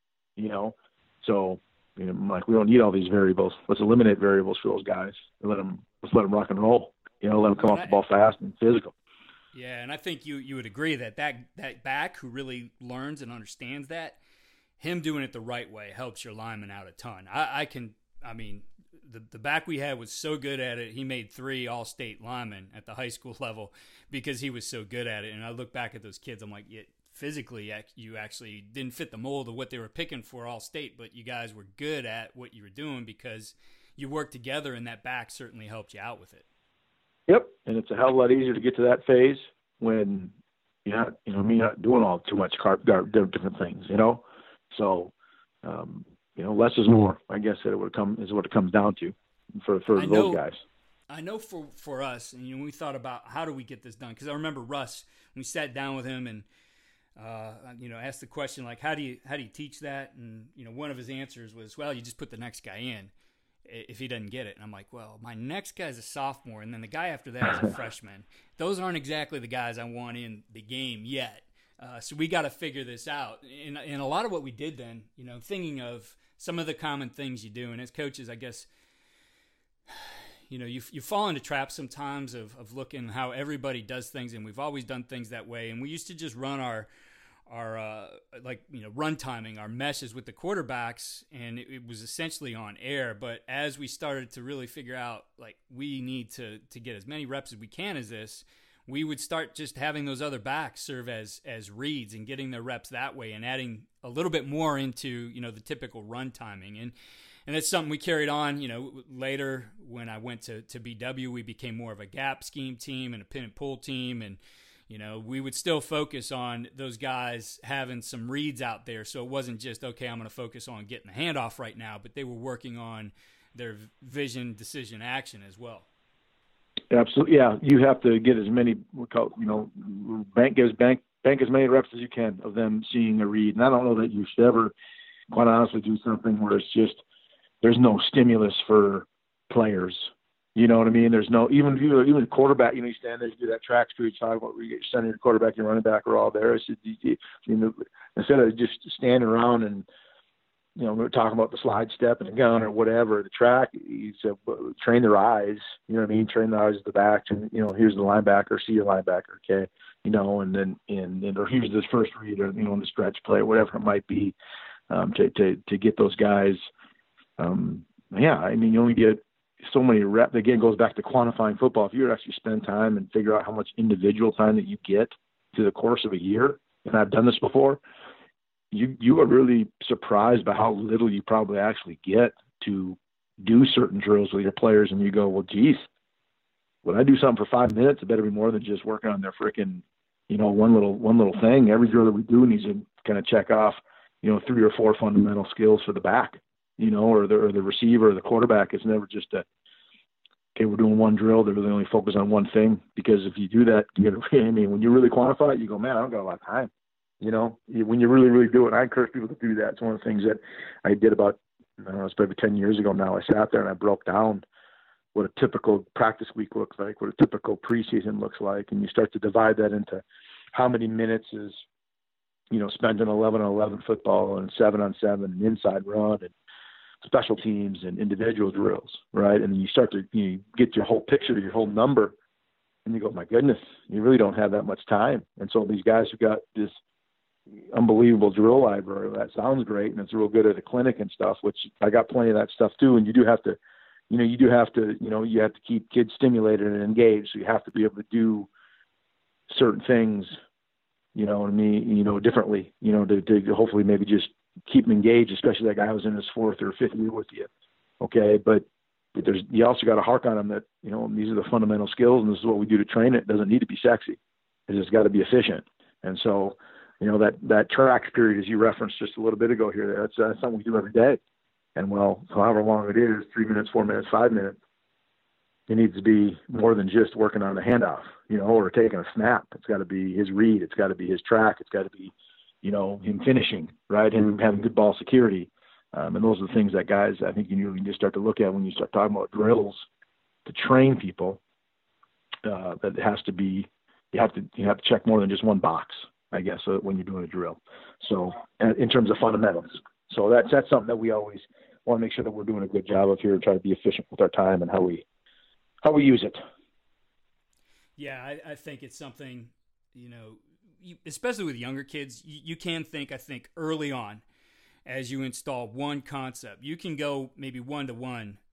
So, Mike, we don't need all these variables. Let's eliminate variables for those guys and let's let them rock and roll. Let them come off the ball fast and physical. Yeah, and I think you would agree that back who really learns and understands that, him doing it the right way helps your lineman out a ton. the back we had was so good at it, he made 3 all-state linemen at the high school level because he was so good at it. And I look back at those kids, I'm like, yeah, physically, you actually didn't fit the mold of what they were picking for all-state, but you guys were good at what you were doing because you worked together, and that back certainly helped you out with it. Yep, and it's a hell of a lot easier to get to that phase when you're not, not doing all too much different things, So, less is more. I guess that is what it comes down to for those guys. I know for us, and we thought about how do we get this done, because I remember Russ, we sat down with him and asked the question like, how do you teach that? And one of his answers was, well, you just put the next guy in if he doesn't get it. And I'm like, well, my next guy's a sophomore, and then the guy after that is a freshman. Those aren't exactly the guys I want in the game yet. So we got to figure this out. And a lot of what we did then, thinking of some of the common things you do, and as coaches, I guess, you fall into traps sometimes of looking how everybody does things, and we've always done things that way. And we used to just run our run timing, our meshes with the quarterbacks, and it was essentially on air. But as we started to really figure out, like, we need to get as many reps as we can as this, we would start just having those other backs serve as reads and getting their reps that way, and adding a little bit more into, the typical run timing. And that's something we carried on, later when I went to BW, we became more of a gap scheme team and a pin and pull team. And, we would still focus on those guys having some reads out there. So it wasn't just, okay, I'm going to focus on getting the handoff right now, but they were working on their vision, decision, action as well. Absolutely. Yeah. You have to get as many, bank as many reps as you can of them seeing a read. And I don't know that you should ever, quite honestly, do something where it's just, there's no stimulus for players. You know what I mean? There's no, even the quarterback, you stand there, you do that track street talk about where you get your center, your quarterback, your running back are all there. It's just, instead of just standing around and, we're talking about the slide step and the gun or whatever, the track, he said, train their eyes, train the eyes at the back, and, here's the linebacker, see your linebacker, okay, and then, or here's this first read, or, in the stretch play, or whatever it might be, to get those guys. You only get so many reps. Again, it goes back to quantifying football. If you actually spend time and figure out how much individual time that you get through the course of a year, and I've done this before, you are really surprised by how little you probably actually get to do certain drills with your players. And you go, well, geez, when I do something for 5 minutes, it better be more than just working on their freaking, one little thing. Every drill that we do needs to kind of check off, 3 or 4 fundamental skills for the back, or the receiver or the quarterback. It's never just okay, we're doing one drill. They're really only focused on one thing, because if you do that, when you really quantify it, you go, man, I don't got a lot of time. When you really, really do it, I encourage people to do that. It's one of the things that I did about, it's probably 10 years ago now. I sat there and I broke down what a typical practice week looks like, what a typical preseason looks like. And you start to divide that into how many minutes is, spent in 11-on-11 football and 7-on-7 and inside run and special teams and individual drills, right? And then you start to get your whole picture, your whole number, and you go, my goodness, you really don't have that much time. And so these guys who got this unbelievable drill library, that sounds great, and it's real good at a clinic and stuff, which I got plenty of that stuff too. And you have to keep kids stimulated and engaged. So you have to be able to do certain things, differently, to hopefully maybe just keep them engaged, especially that guy who was in his 4th or 5th year with you. Okay. But you also got to hark on them that, these are the fundamental skills, and this is what we do to train it. It doesn't need to be sexy. It's just got to be efficient. And so, that track period, as you referenced just a little bit ago here, that's something we do every day. And however long it is, 3 minutes, 4 minutes, 5 minutes, it needs to be more than just working on a handoff, or taking a snap. It's got to be his read. It's got to be his track. It's got to be, him finishing, right, and having good ball security. And those are the things that guys, I think, you can just start to look at when you start talking about drills to train people. That it has to be, you have to check more than just one box, I guess, when you're doing a drill. So in terms of fundamentals. So that's something that we always want to make sure that we're doing a good job of here, and try to be efficient with our time and how we use it. Yeah, I think it's something, especially with younger kids, you can think, I think, early on as you install one concept. You can go maybe 1-to-1,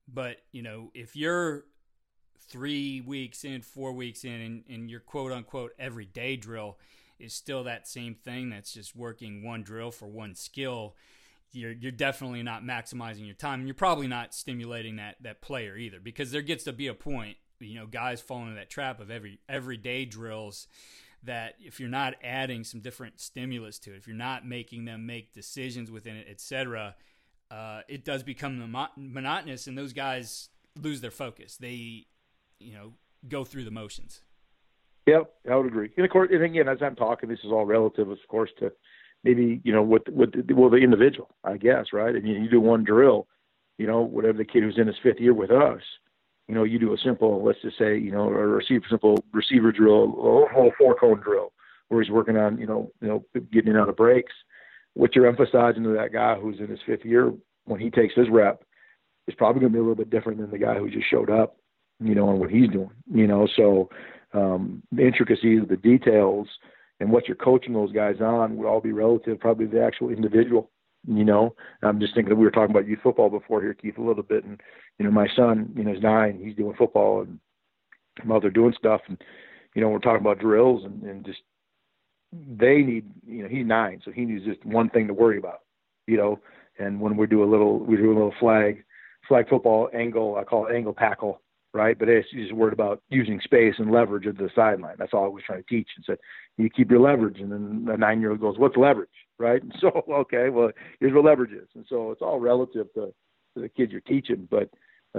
But, if you're 3 weeks in, 4 weeks in, and your quote unquote everyday drill is still that same thing that's just working one drill for one skill, you're definitely not maximizing your time. And you're probably not stimulating that player either, because there gets to be a point, guys fall into that trap of everyday drills, that if you're not adding some different stimulus to it, if you're not making them make decisions within it, etc., it does become monotonous, and those guys lose their focus. They, go through the motions. Yep, I would agree. And of course, and again, as I'm talking, this is all relative, of course, to maybe, the individual, I guess, right? I mean, you do one drill, whatever the kid who's in his 5th year with us, you do a simple, let's just say, a simple receiver drill, a whole 4-cone drill, where he's working on, getting out of breaks. What you're emphasizing to that guy who's in his 5th year, when he takes his rep, is probably going to be a little bit different than the guy who just showed up, on what he's doing, So the intricacies, the details, and what you're coaching those guys on would all be relative, probably to the actual individual. I'm just thinking that we were talking about youth football before here, Keith, a little bit, and my son, is 9, he's doing football, and I'm out there doing stuff, and we're talking about drills, and just they need, he's 9, so he needs just one thing to worry about, and when we do a little flag football angle, I call it angle tackle, right? But he's just worried about using space and leverage at the sideline. That's all I was trying to teach, and said, you keep your leverage. And then the 9-year-old goes, what's leverage, right? And so, okay, well, here's what leverage is. And so it's all relative to the kids you're teaching. But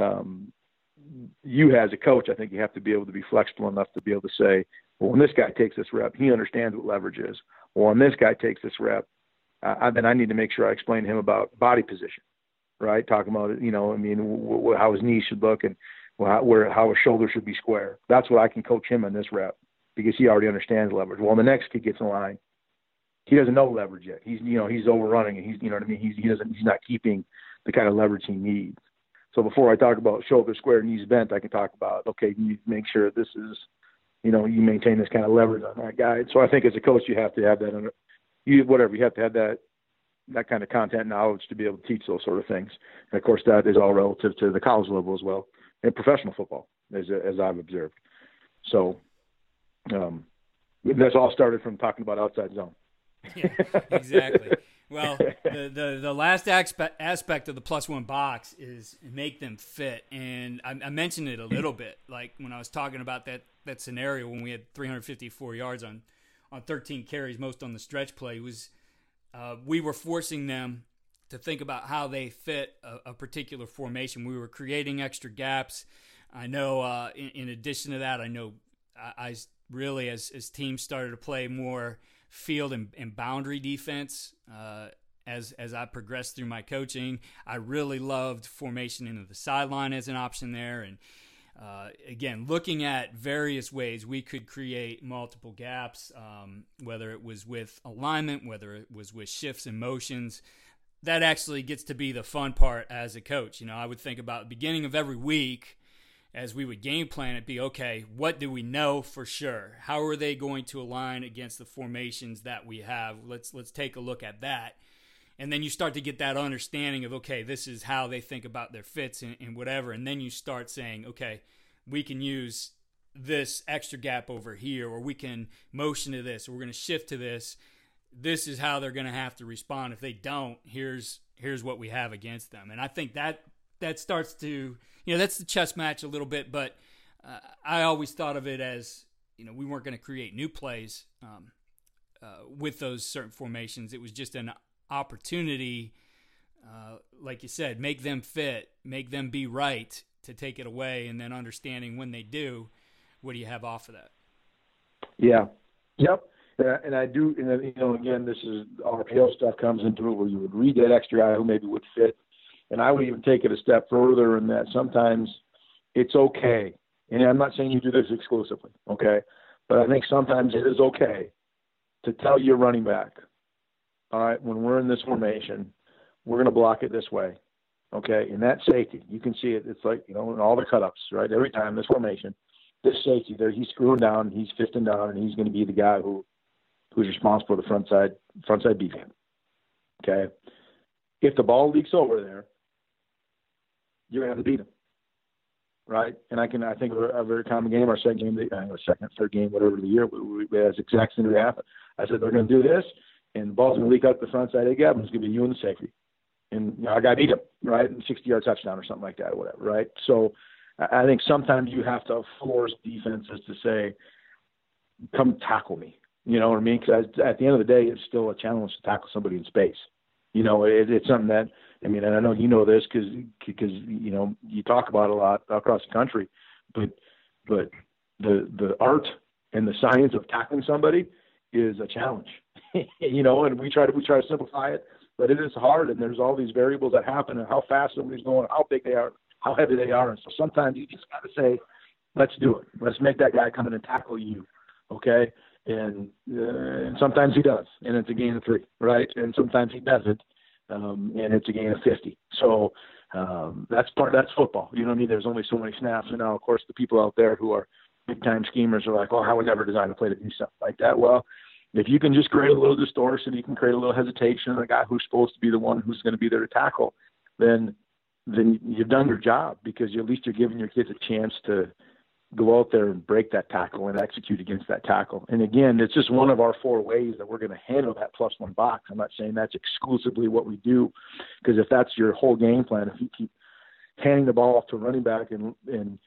you as a coach, I think you have to be able to be flexible enough to be able to say, well, when this guy takes this rep, he understands what leverage is. Well, when this guy takes this rep, then I need to make sure I explain to him about body position, right? Talking about, how his knees should look and how his shoulder should be square. That's what I can coach him in this rep, because he already understands leverage. Well, when the next kid gets in line, he doesn't know leverage yet. He's overrunning, and he's not keeping the kind of leverage he needs. So before I talk about shoulder square, knees bent, I can talk about, okay, you need to make sure this is, you maintain this kind of leverage on that guy. So I think as a coach, you have to have that you have to have that kind of content knowledge to be able to teach those sort of things. And of course, that is all relative to the college level as well, and professional football, as I've observed. So that's all started from talking about outside zone. Yeah, exactly. Well, the last aspect of the +1 box is make them fit. And I mentioned it a little bit, like when I was talking about that scenario when we had 354 yards on 13 carries, most on the stretch play, was we were forcing them to think about how they fit a particular formation. We were creating extra gaps. I know in addition to that, I know I really, as teams started to play more field and boundary defense, as I progressed through my coaching, I really loved formation into the sideline as an option there. And again, looking at various ways we could create multiple gaps, whether it was with alignment, whether it was with shifts and motions. That actually gets to be the fun part as a coach. I would think about the beginning of every week, as we would game plan it, be, okay, what do we know for sure? How are they going to align against the formations that we have? Let's take a look at that. And then you start to get that understanding of, okay, this is how they think about their fits and whatever. And then you start saying, okay, we can use this extra gap over here, or we can motion to this, or we're going to shift to this. This is how they're going to have to respond. If they don't, here's what we have against them. And I think that starts to, that's the chess match a little bit, but I always thought of it as, we weren't going to create new plays with those certain formations. It was just an opportunity, like you said, make them fit, make them be right to take it away, and then understanding when they do, what do you have off of that? Yeah. Yep. And I do, again, this is RPO stuff comes into it, where you would read that extra guy who maybe would fit. And I would even take it a step further in that sometimes it's okay. And I'm not saying you do this exclusively, okay? But I think sometimes it is okay to tell your running back, all right, when we're in this formation, we're going to block it this way, okay? And that safety, you can see it. It's like, in all the cut-ups, right? Every time this formation, this safety there, he's screwing down, he's fisting down, and he's going to be the guy who's responsible for the front side beat him, okay? If the ball leaks over there, you're going to have to beat him. right? And I think of a very common game, our second game, third game, whatever the year, we had the exact same thing happen. I said, they're going to do this, and the ball's going to leak out the front side of the gap, and it's going to be you and the safety. And I got to beat him, right? And 60-yard touchdown or something like that or whatever, right? So I think sometimes you have to force defenses to say, come tackle me. You know what I mean? Because at the end of the day, it's still a challenge to tackle somebody in space. It's something that, and I know you know this because you talk about it a lot across the country, but the art and the science of tackling somebody is a challenge, and we try to simplify it, but it is hard, and there's all these variables that happen, and how fast somebody's going, how big they are, how heavy they are, and so sometimes you just got to say, let's do it. Let's make that guy come in and tackle you, okay? And sometimes he does, and it's a gain of 3, right? And sometimes he doesn't, and it's a gain of 50. So that's football. You know what I mean? There's only so many snaps, and now, of course, the people out there who are big-time schemers are like, well, I would never design a play to do something like that. Well, if you can just create a little distortion, you can create a little hesitation, the guy who's supposed to be the one who's going to be there to tackle, then you've done your job, because at least you're giving your kids a chance to go out there and break that tackle and execute against that tackle. And again, it's just one of our 4 ways that we're going to handle that +1 box. I'm not saying that's exclusively what we do, because if that's your whole game plan, if you keep handing the ball off to a running back and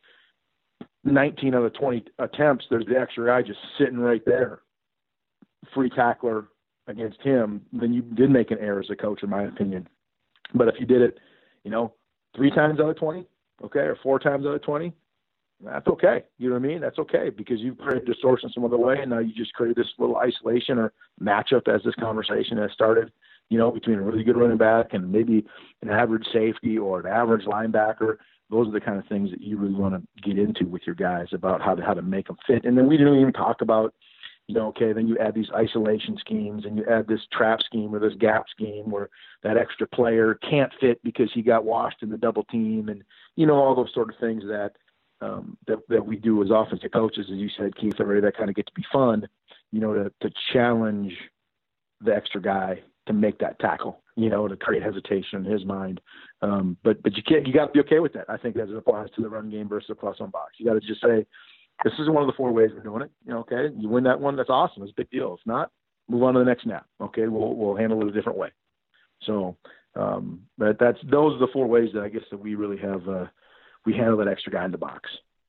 19 out of 20 attempts, there's the extra guy just sitting right there, free tackler against him, then you did make an error as a coach, in my opinion. But if you did it, 3 times out of 20, okay, or 4 times out of 20, that's okay. You know what I mean? That's okay, because you've created distortion some other way, and now you just created this little isolation or matchup, as this conversation has started, between a really good running back and maybe an average safety or an average linebacker. Those are the kind of things that you really want to get into with your guys about how to make them fit. And then we didn't even talk about, okay, then you add these isolation schemes and you add this trap scheme or this gap scheme where that extra player can't fit because he got washed in the double team, and, all those sort of things that we do as offensive coaches, as you said, Keith, already, that kind of get to be fun, to challenge the extra guy to make that tackle, to create hesitation in his mind. But you got to be okay with that. I think as it applies to the run game versus the +1 box, you got to just say, this is one of the 4 ways we're doing it. Okay, you win that one, that's awesome. It's a big deal. If not, move on to the next snap. Okay, we'll handle it a different way. So, but those are the 4 ways that I guess that we really have. We handle that extra guy in the box.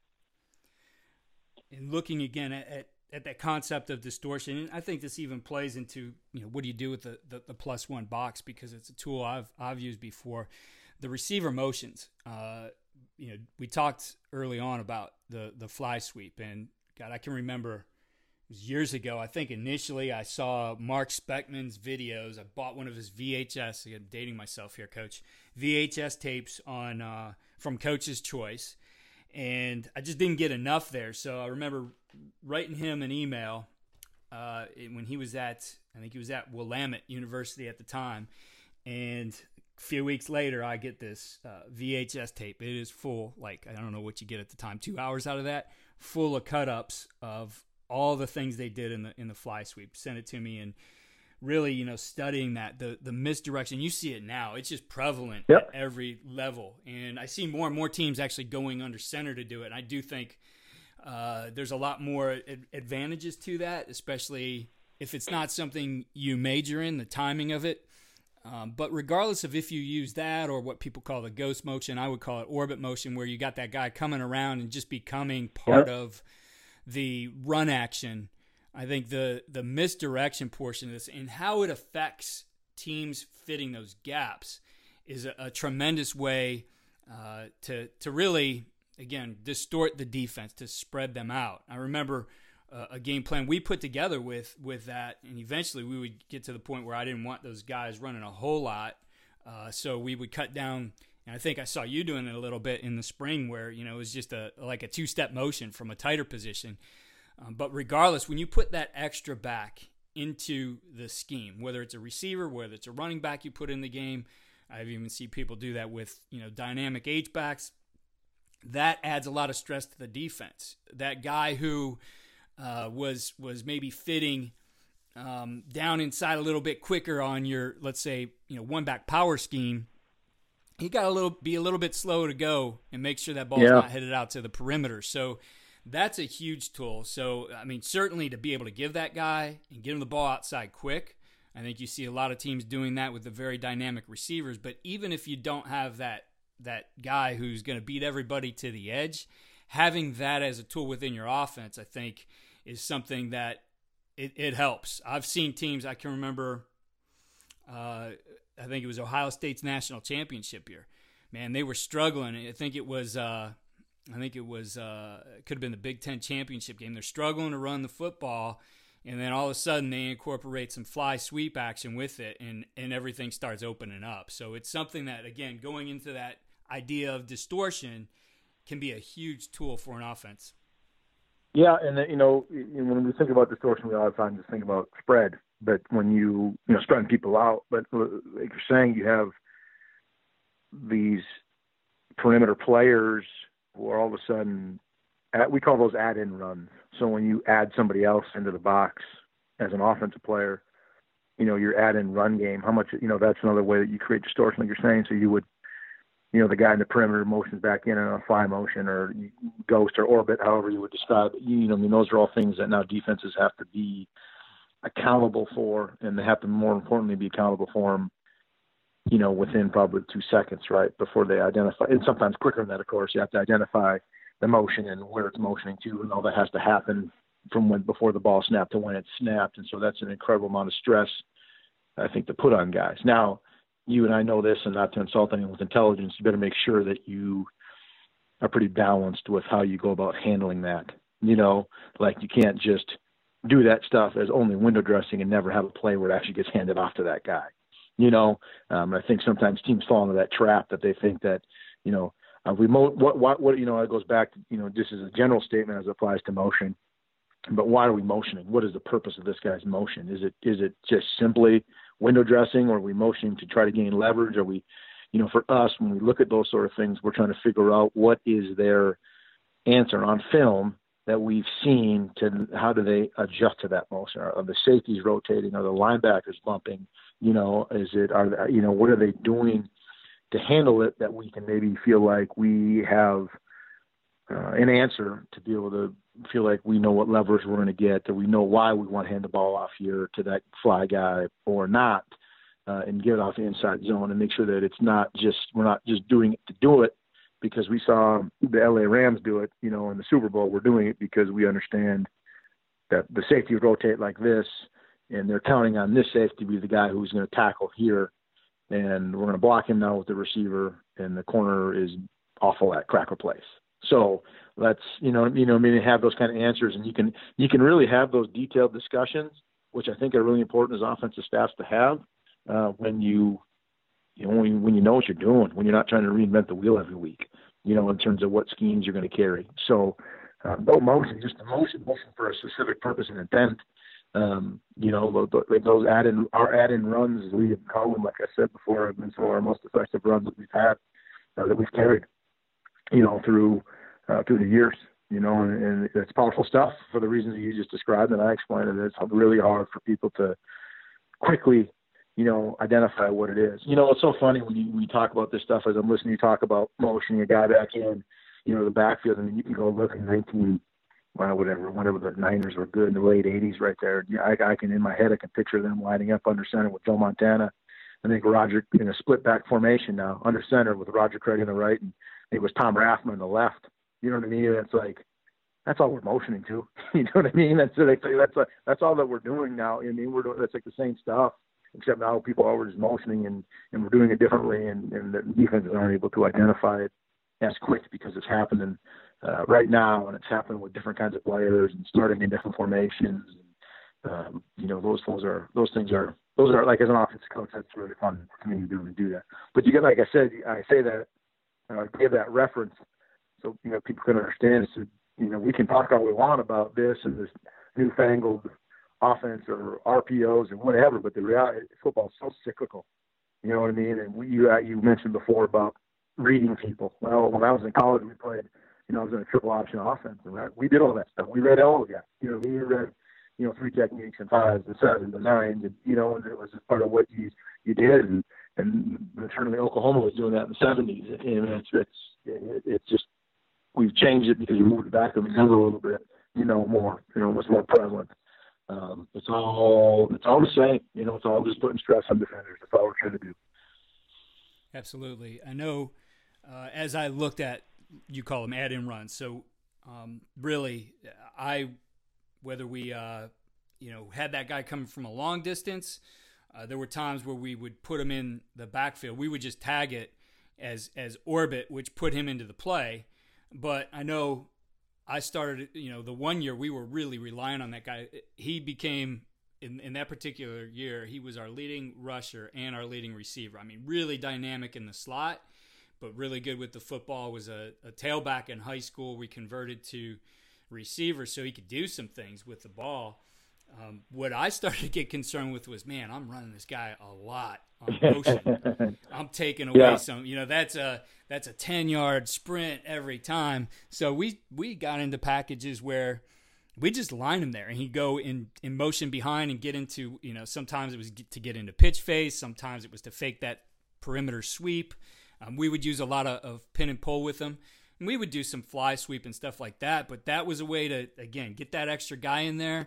And looking again at that concept of distortion, and I think this even plays into, what do you do with the +1 box, because it's a tool I've used before. The receiver motions. We talked early on about the fly sweep, and God, I can remember it was years ago. I think initially I saw Mark Speckman's videos. I bought one of his VHS. Again, dating myself here, Coach. VHS tapes on from Coach's Choice, and I just didn't get enough there. So I remember writing him an email when he was I think he was at Willamette University at the time, and a few weeks later, I get this VHS tape. It is full, I don't know what you get at the time, 2 hours out of that, full of cut-ups of all the things they did in the fly sweep. Sent it to me, and really, studying that, the misdirection. You see it now. It's just prevalent at every level. And I see more and more teams actually going under center to do it. And I do think there's a lot more advantages to that, especially if it's not something you major in, the timing of it. But regardless of if you use that or what people call the ghost motion, I would call it orbit motion, where you got that guy coming around and just becoming part of the run action. I think the misdirection portion of this and how it affects teams fitting those gaps is a tremendous way to really, again, distort the defense, to spread them out. I remember a game plan we put together with that, and eventually we would get to the point where I didn't want those guys running a whole lot, so we would cut down. And I think I saw you doing it a little bit in the spring, where it was just like a 2-step motion from a tighter position. But regardless, when you put that extra back into the scheme, whether it's a receiver, whether it's a running back you put in the game, I've even seen people do that with dynamic H-backs. That adds a lot of stress to the defense. That guy who was maybe fitting down inside a little bit quicker on your, let's say, one back power scheme, he got be a little bit slow to go and make sure that ball's Yeah. not headed out to the perimeter. So that's a huge tool. So, I mean, certainly to be able to give that guy and get him the ball outside quick, I think you see a lot of teams doing that with the very dynamic receivers. But even if you don't have that guy who's going to beat everybody to the edge, having that as a tool within your offense, I think, is something that it helps. I've seen teams, I can remember, I think it was Ohio State's national championship year. Man, they were struggling. I think it was it could have been the Big Ten championship game. They're struggling to run the football, and then all of a sudden they incorporate some fly sweep action with it, and everything starts opening up. So it's something that, again, going into that idea of distortion can be a huge tool for an offense. Yeah, and when we think about distortion, we oftentimes just think about spread. But when you spreading people out, but like you're saying, you have these perimeter players who are all of a sudden, we call those add-in runs. So when you add somebody else into the box as an offensive player, your add-in run game, how much, that's another way that you create distortion, like you're saying. So you would, the guy in the perimeter motions back in on a fly motion or ghost or orbit, however you would describe it. Those are all things that now defenses have to be accountable for, and they have to, more importantly, be accountable for them, within probably 2 seconds, right, before they identify. And sometimes quicker than that, of course. You have to identify the motion and where it's motioning to, and all that has to happen from before the ball snapped to when it's snapped. And so that's an incredible amount of stress, I think, to put on guys. Now, you and I know this, and not to insult anyone with intelligence, you better make sure that you are pretty balanced with how you go about handling that. Like you can't just do that stuff as only window dressing and never have a play where it actually gets handed off to that guy. I think sometimes teams fall into that trap that they think that, it goes back to, this is a general statement as it applies to motion, but why are we motioning? What is the purpose of this guy's motion? Is it just simply window dressing, or are we motioning to try to gain leverage? Are we, for us, when we look at those sort of things, we're trying to figure out what is their answer on film that we've seen to how do they adjust to that motion? Are the safeties rotating? Are the linebackers bumping? What are they doing to handle it that we can maybe feel like we have an answer to be able to feel like we know what leverage we're going to get, that we know why we want to hand the ball off here to that fly guy or not, and get it off the inside zone and make sure that we're not just doing it to do it because we saw the LA Rams do it, in the Super Bowl. We're doing it because we understand that the safety rotate like this, and they're counting on this safety to be the guy who's going to tackle here, and we're going to block him now with the receiver, and the corner is awful at cracker plays. So let's, have those kind of answers, and you can really have those detailed discussions, which I think are really important as offensive staffs to have when you know what you're doing, when you're not trying to reinvent the wheel every week, in terms of what schemes you're going to carry. So no motion, just the motion for a specific purpose and intent. Those add-in runs, as we have called them, like I said before, have been some of our most effective runs that we've had, that we've carried, through the years, and it's powerful stuff for the reasons that you just described, and I explained it. It's really hard for people to quickly, identify what it is. It's so funny when you talk about this stuff, as I'm listening to you talk about motioning a guy back in, the backfield, and you can go look at whenever the Niners were good in the late 80s right there. I can, in my head, I can picture them lining up under center with Joe Montana. I think Roger in a split back formation now, under center with Roger Craig on the right, and it was Tom Rathman on the left. You know what I mean? It's like, that's all we're motioning to. You know what I mean? That's all that we're doing now. I mean, that's like the same stuff, except now people are just motioning and we're doing it differently, and the defenses aren't able to identify it as quick because it's happening right now, and it's happening with different kinds of players and starting in different formations. Those things are like, as an offensive coach, that's really fun for me to do that. But you get, like I said, I say that, give that reference so people can understand. So we can talk all we want about this and this newfangled offense or RPOs and whatever, but the reality, football is so cyclical. You know what I mean? And you mentioned before about reading people. Well, when I was in college, we played. I was in a triple option offense, and we did all that stuff. We read all of that. We read, 3 techniques and 5s and 7s and 9s, and it was just part of what you did. And and certainly Oklahoma was doing that in the 70s. And it's just, we've changed it because we moved it back to the middle a little bit, more, it's more prevalent. It's all the same, it's all just putting stress on defenders. That's all we're trying to do. Absolutely. I know as I looked at, you call them add-in runs. So really, whether we, had that guy coming from a long distance, there were times where we would put him in the backfield. We would just tag it as orbit, which put him into the play. But I know I started, the one year we were really relying on that guy. He became, in that particular year, he was our leading rusher and our leading receiver. I mean, really dynamic in the slot, but really good with the football. Was a tailback in high school. We converted to receiver so he could do some things with the ball. What I started to get concerned with was, man, I'm running this guy a lot on motion. I'm taking away some, that's a 10-yard sprint every time. So we got into packages where we just line him there and he'd go in motion behind and get into, sometimes it was to get into pitch face. Sometimes it was to fake that perimeter sweep. We would use a lot of pin and pull with him. And we would do some fly sweep and stuff like that. But that was a way to, again, get that extra guy in there.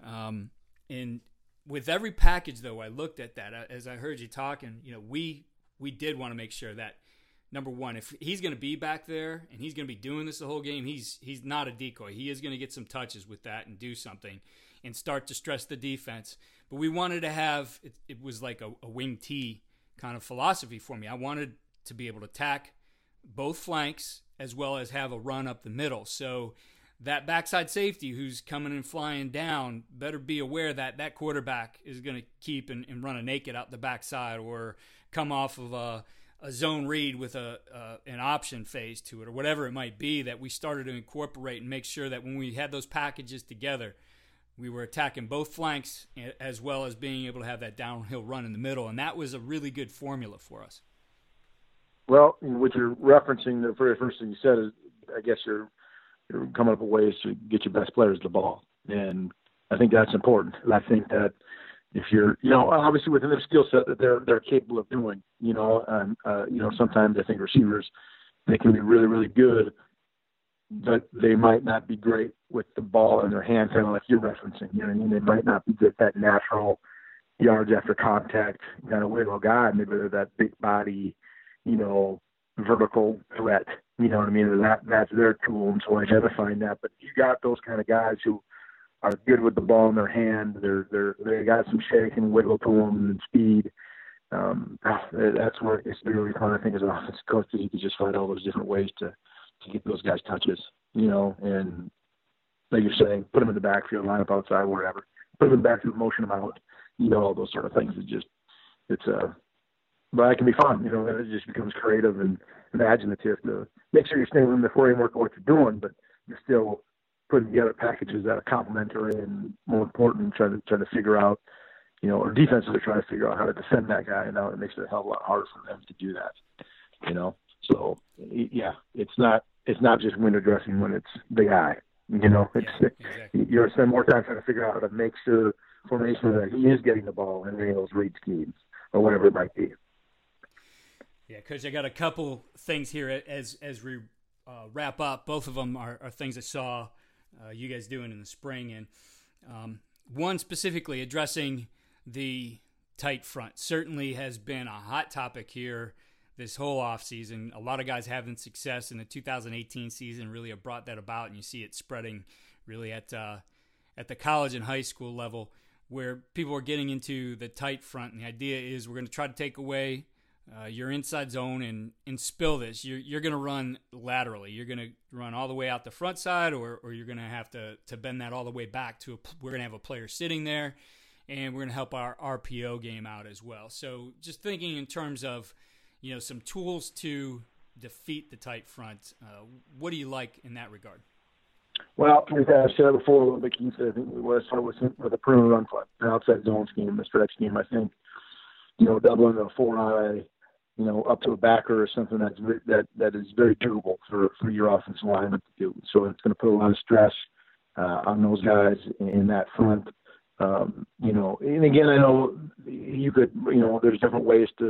And with every package, though, I looked at that as I heard you talking. We did want to make sure that, number one, if he's going to be back there and he's going to be doing this the whole game, he's not a decoy. He is going to get some touches with that and do something and start to stress the defense. But we wanted to have it was like a wing T kind of philosophy for me. I wanted to be able to attack both flanks as well as have a run up the middle. So that backside safety who's coming and flying down better be aware that that quarterback is going to keep and run a naked out the backside or come off of a zone read with an option phase to it or whatever it might be, that we started to incorporate and make sure that when we had those packages together, we were attacking both flanks as well as being able to have that downhill run in the middle. And that was a really good formula for us. Well, what you're referencing, the very first thing you said is, I guess you're coming up with ways to get your best players the ball. And I think that's important. And I think that if you're, obviously within their skill set that they're capable of doing, sometimes I think receivers, they can be really, really good, but they might not be great with the ball in their hand, kind of like you're referencing. They might not be good that natural yards after contact kind of wiggle guy. Maybe they're that big body, vertical threat. You know what I mean? That's their tool, and so identifying that. But you got those kind of guys who are good with the ball in their hand. They got some shake and wiggle to them and speed. That's where it's really fun, I think, as an offensive coach, because you can just find all those different ways to get those guys touches. And like you're saying, put them in the backfield, line up outside, wherever. Put them in the backfield, motion them out. All those sort of things. But it can be fun. It just becomes creative and imaginative to make sure you're staying within the framework of what you're doing, but you're still putting together packages that are complementary and, more important, trying to figure out, or defenses are trying to figure out how to defend that guy, and now it makes it a hell of a lot harder for them to do that. So yeah, it's not just window dressing when it's the guy. Exactly. You're spend more time trying to figure out how to make sure formation that he is getting the ball in any of those read schemes or whatever it might be. Yeah, Coach, I got a couple things here as we wrap up. Both of them are things I saw you guys doing in the spring. And one specifically addressing the tight front certainly has been a hot topic here this whole offseason. A lot of guys having success in the 2018 season really have brought that about, and you see it spreading really at the college and high school level where people are getting into the tight front. And the idea is we're going to try to take away your inside zone and spill this. You're going to run laterally. You're going to run all the way out the front side, or you're going to have to bend that all the way back to we're going to have a player sitting there, and we're going to help our RPO game out as well. So just thinking in terms of, some tools to defeat the tight front. What do you like in that regard? Well, as I said before a little bit, Keith, I think let's start with a perimeter run play, an outside zone scheme, a stretch scheme. I think, doubling a 4-eye, up to a backer or something that is very doable for your offensive lineman to do. So it's going to put a lot of stress on those guys in that front. And again, I know you could, there's different ways to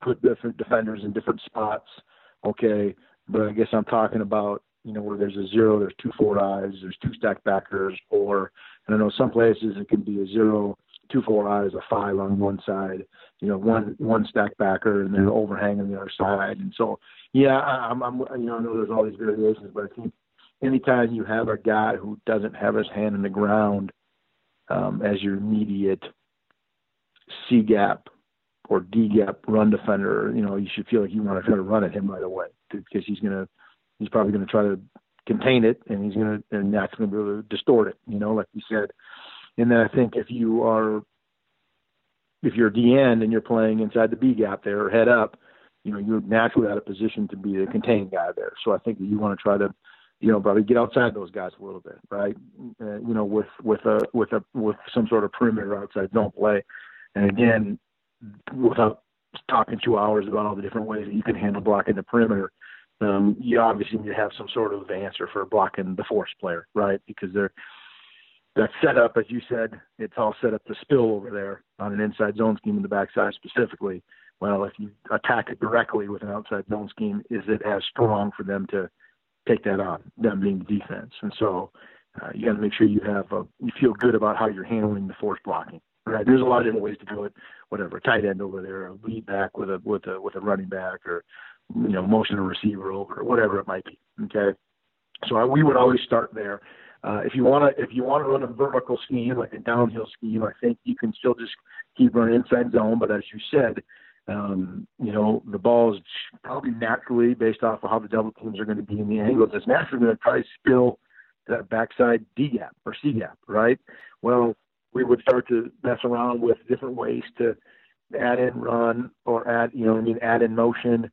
put different defenders in different spots. Okay. But I guess I'm talking about, where there's a 0, there's 2 4 eyes, there's 2 stack backers, or, and I know some places it can be a 0, 2 4 eyes, a 5 on one side, one stack backer and then overhang on the other side. And so, yeah, I know there's all these variations, but I think anytime you have a guy who doesn't have his hand in the ground as your immediate C gap or D gap run defender, you should feel like you want to try to run at him right away because he's probably going to try to contain it, and that's going to be able to distort it, like you said. And then I think if you're D end and you're playing inside the B gap there or head up, you're naturally out of position to be the contained guy there. So I think that you want to try to, probably get outside those guys a little bit, right? With some sort of perimeter outside zone play. And again, without talking 2 hours about all the different ways that you can handle blocking the perimeter, you obviously need to have some sort of answer for blocking the force player, right? Because that setup, as you said, it's all set up to spill over there on an inside zone scheme in the backside specifically. Well, if you attack it directly with an outside zone scheme, is it as strong for them to take that on, them being the defense? And so you got to make sure you feel good about how you're handling the force blocking. Right? There's a lot of different ways to do it. Whatever, a tight end over there, a lead back with a running back, or motion a receiver over, or whatever it might be. Okay, so we would always start there. If you want to run a vertical scheme, like a downhill scheme, I think you can still just keep running inside zone. But as you said, the ball is probably naturally, based off of how the double teams are going to be in the angles, it's naturally going to try to spill that backside D gap or C gap, right? Well, we would start to mess around with different ways to add in run or add in motion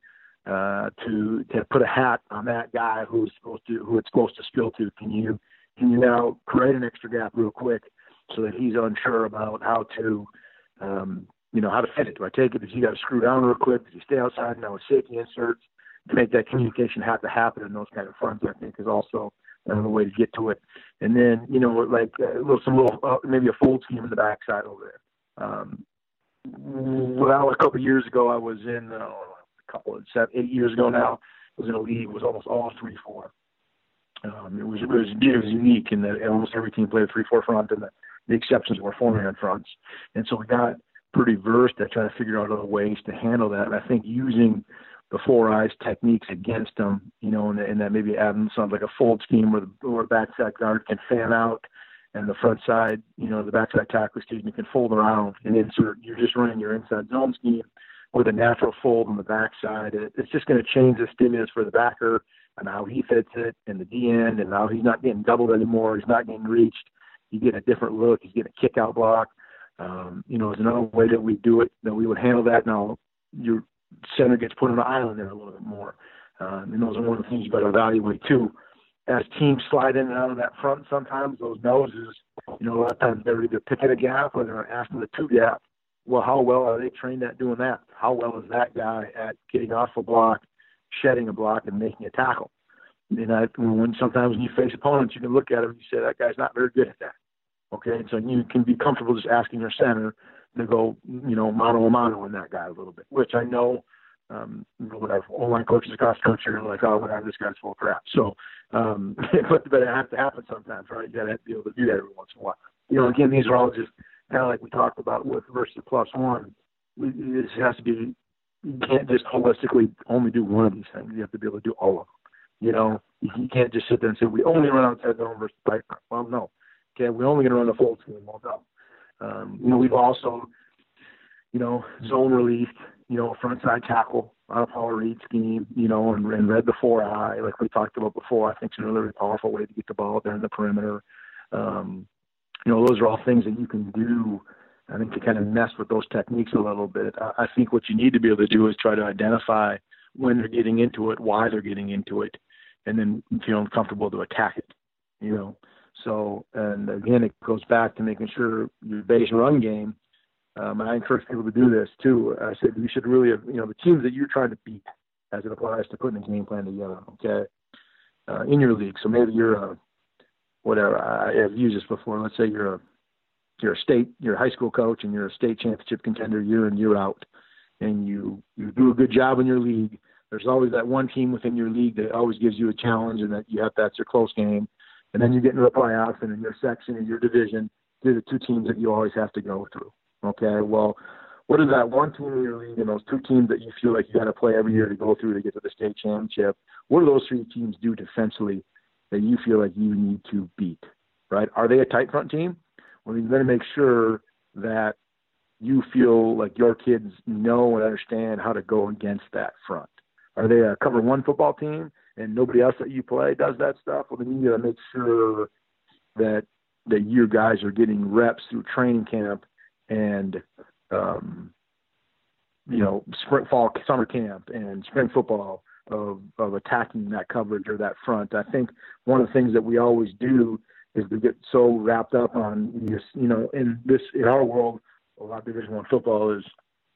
to put a hat on that guy who it's supposed to spill to. Can you now create an extra gap real quick so that he's unsure about how to fit it? Do I take it? Does he got to screw down real quick? Does he stay outside? Now with safety inserts to make that communication have to happen in those kind of fronts, I think is also another way to get to it. And then, maybe a fold scheme in the backside over there. A couple of years ago, I was in, 8 years ago now, I was in a league, it was almost all 3-4. It was unique in that almost every team played a 3-4 front, and the exceptions were 4-man fronts. And so we got pretty versed at trying to figure out other ways to handle that. And I think using the 4 eyes techniques against them, and that maybe adding something like a fold scheme where the backside guard can fan out and the front side, the backside tackle, can fold around and insert. You're just running your inside zone scheme with a natural fold on the backside. It's just going to change the stimulus for the backer and how he fits it, and the D end, and now he's not getting doubled anymore. He's not getting reached. You get a different look. He's getting a kick out block. Is another way that we do it, that we would handle that. Now your center gets put on the island there a little bit more. And those are one of the things you got to evaluate too. As teams slide in and out of that front, sometimes those noses, a lot of times they're either picking a gap or they're asking the 2 gap. Well, how well are they trained at doing that? How well is that guy at getting off a block, shedding a block, and making a tackle? And sometimes when you face opponents, you can look at them and you say, that guy's not very good at that. Okay, so you can be comfortable just asking your center to go, mano a mano on that guy a little bit, which I know, whatever, O-line coaches across the country are like, oh, whatever, this guy's full of crap. So, but it has to happen sometimes, right? You got to be able to do that every once in a while. Again, these are all just kind of like we talked about with versus +1. This has to be, you can't just holistically only do one of these things. You have to be able to do all of them. You can't just sit there and say, we only run outside zone versus tight. Well, no. Okay, we're only going to run the fold scheme. Well, no. We've also, zone released, front side tackle on a power read scheme, and read the 4 eye, like we talked about before. I think it's another really powerful way to get the ball there in the perimeter. Those are all things that you can do, I think, to kind of mess with those techniques a little bit. I think what you need to be able to do is try to identify when they're getting into it, why they're getting into it, and then feeling comfortable to attack it, So, and again, it goes back to making sure your base run game, and I encourage people to do this too. I said you should really have, the teams that you're trying to beat as it applies to putting a game plan together, okay, in your league. So maybe you're I've used this before. Let's say you're a high school coach and you're a state championship contender year in, year out. and you do a good job in your league, there's always that one team within your league that always gives you a challenge, and that that's your close game. And then you get into the playoffs, and in your section, in your division, they're the two teams that you always have to go through. Okay, well, what is that one team in your league and those two teams that you feel like you got to play every year to go through to get to the state championship? What do those three teams do defensively that you feel like you need to beat, right? Are they a tight front team? Well, you better make sure that you feel like your kids know and understand how to go against that front. Are they a cover one football team and nobody else that you play does that stuff? Well, then you got to make sure that your guys are getting reps through training camp and, spring, fall, summer camp and spring football of attacking that coverage or that front. I think one of the things that we always do is we get so wrapped up on this, in our world, a lot of Division I football is,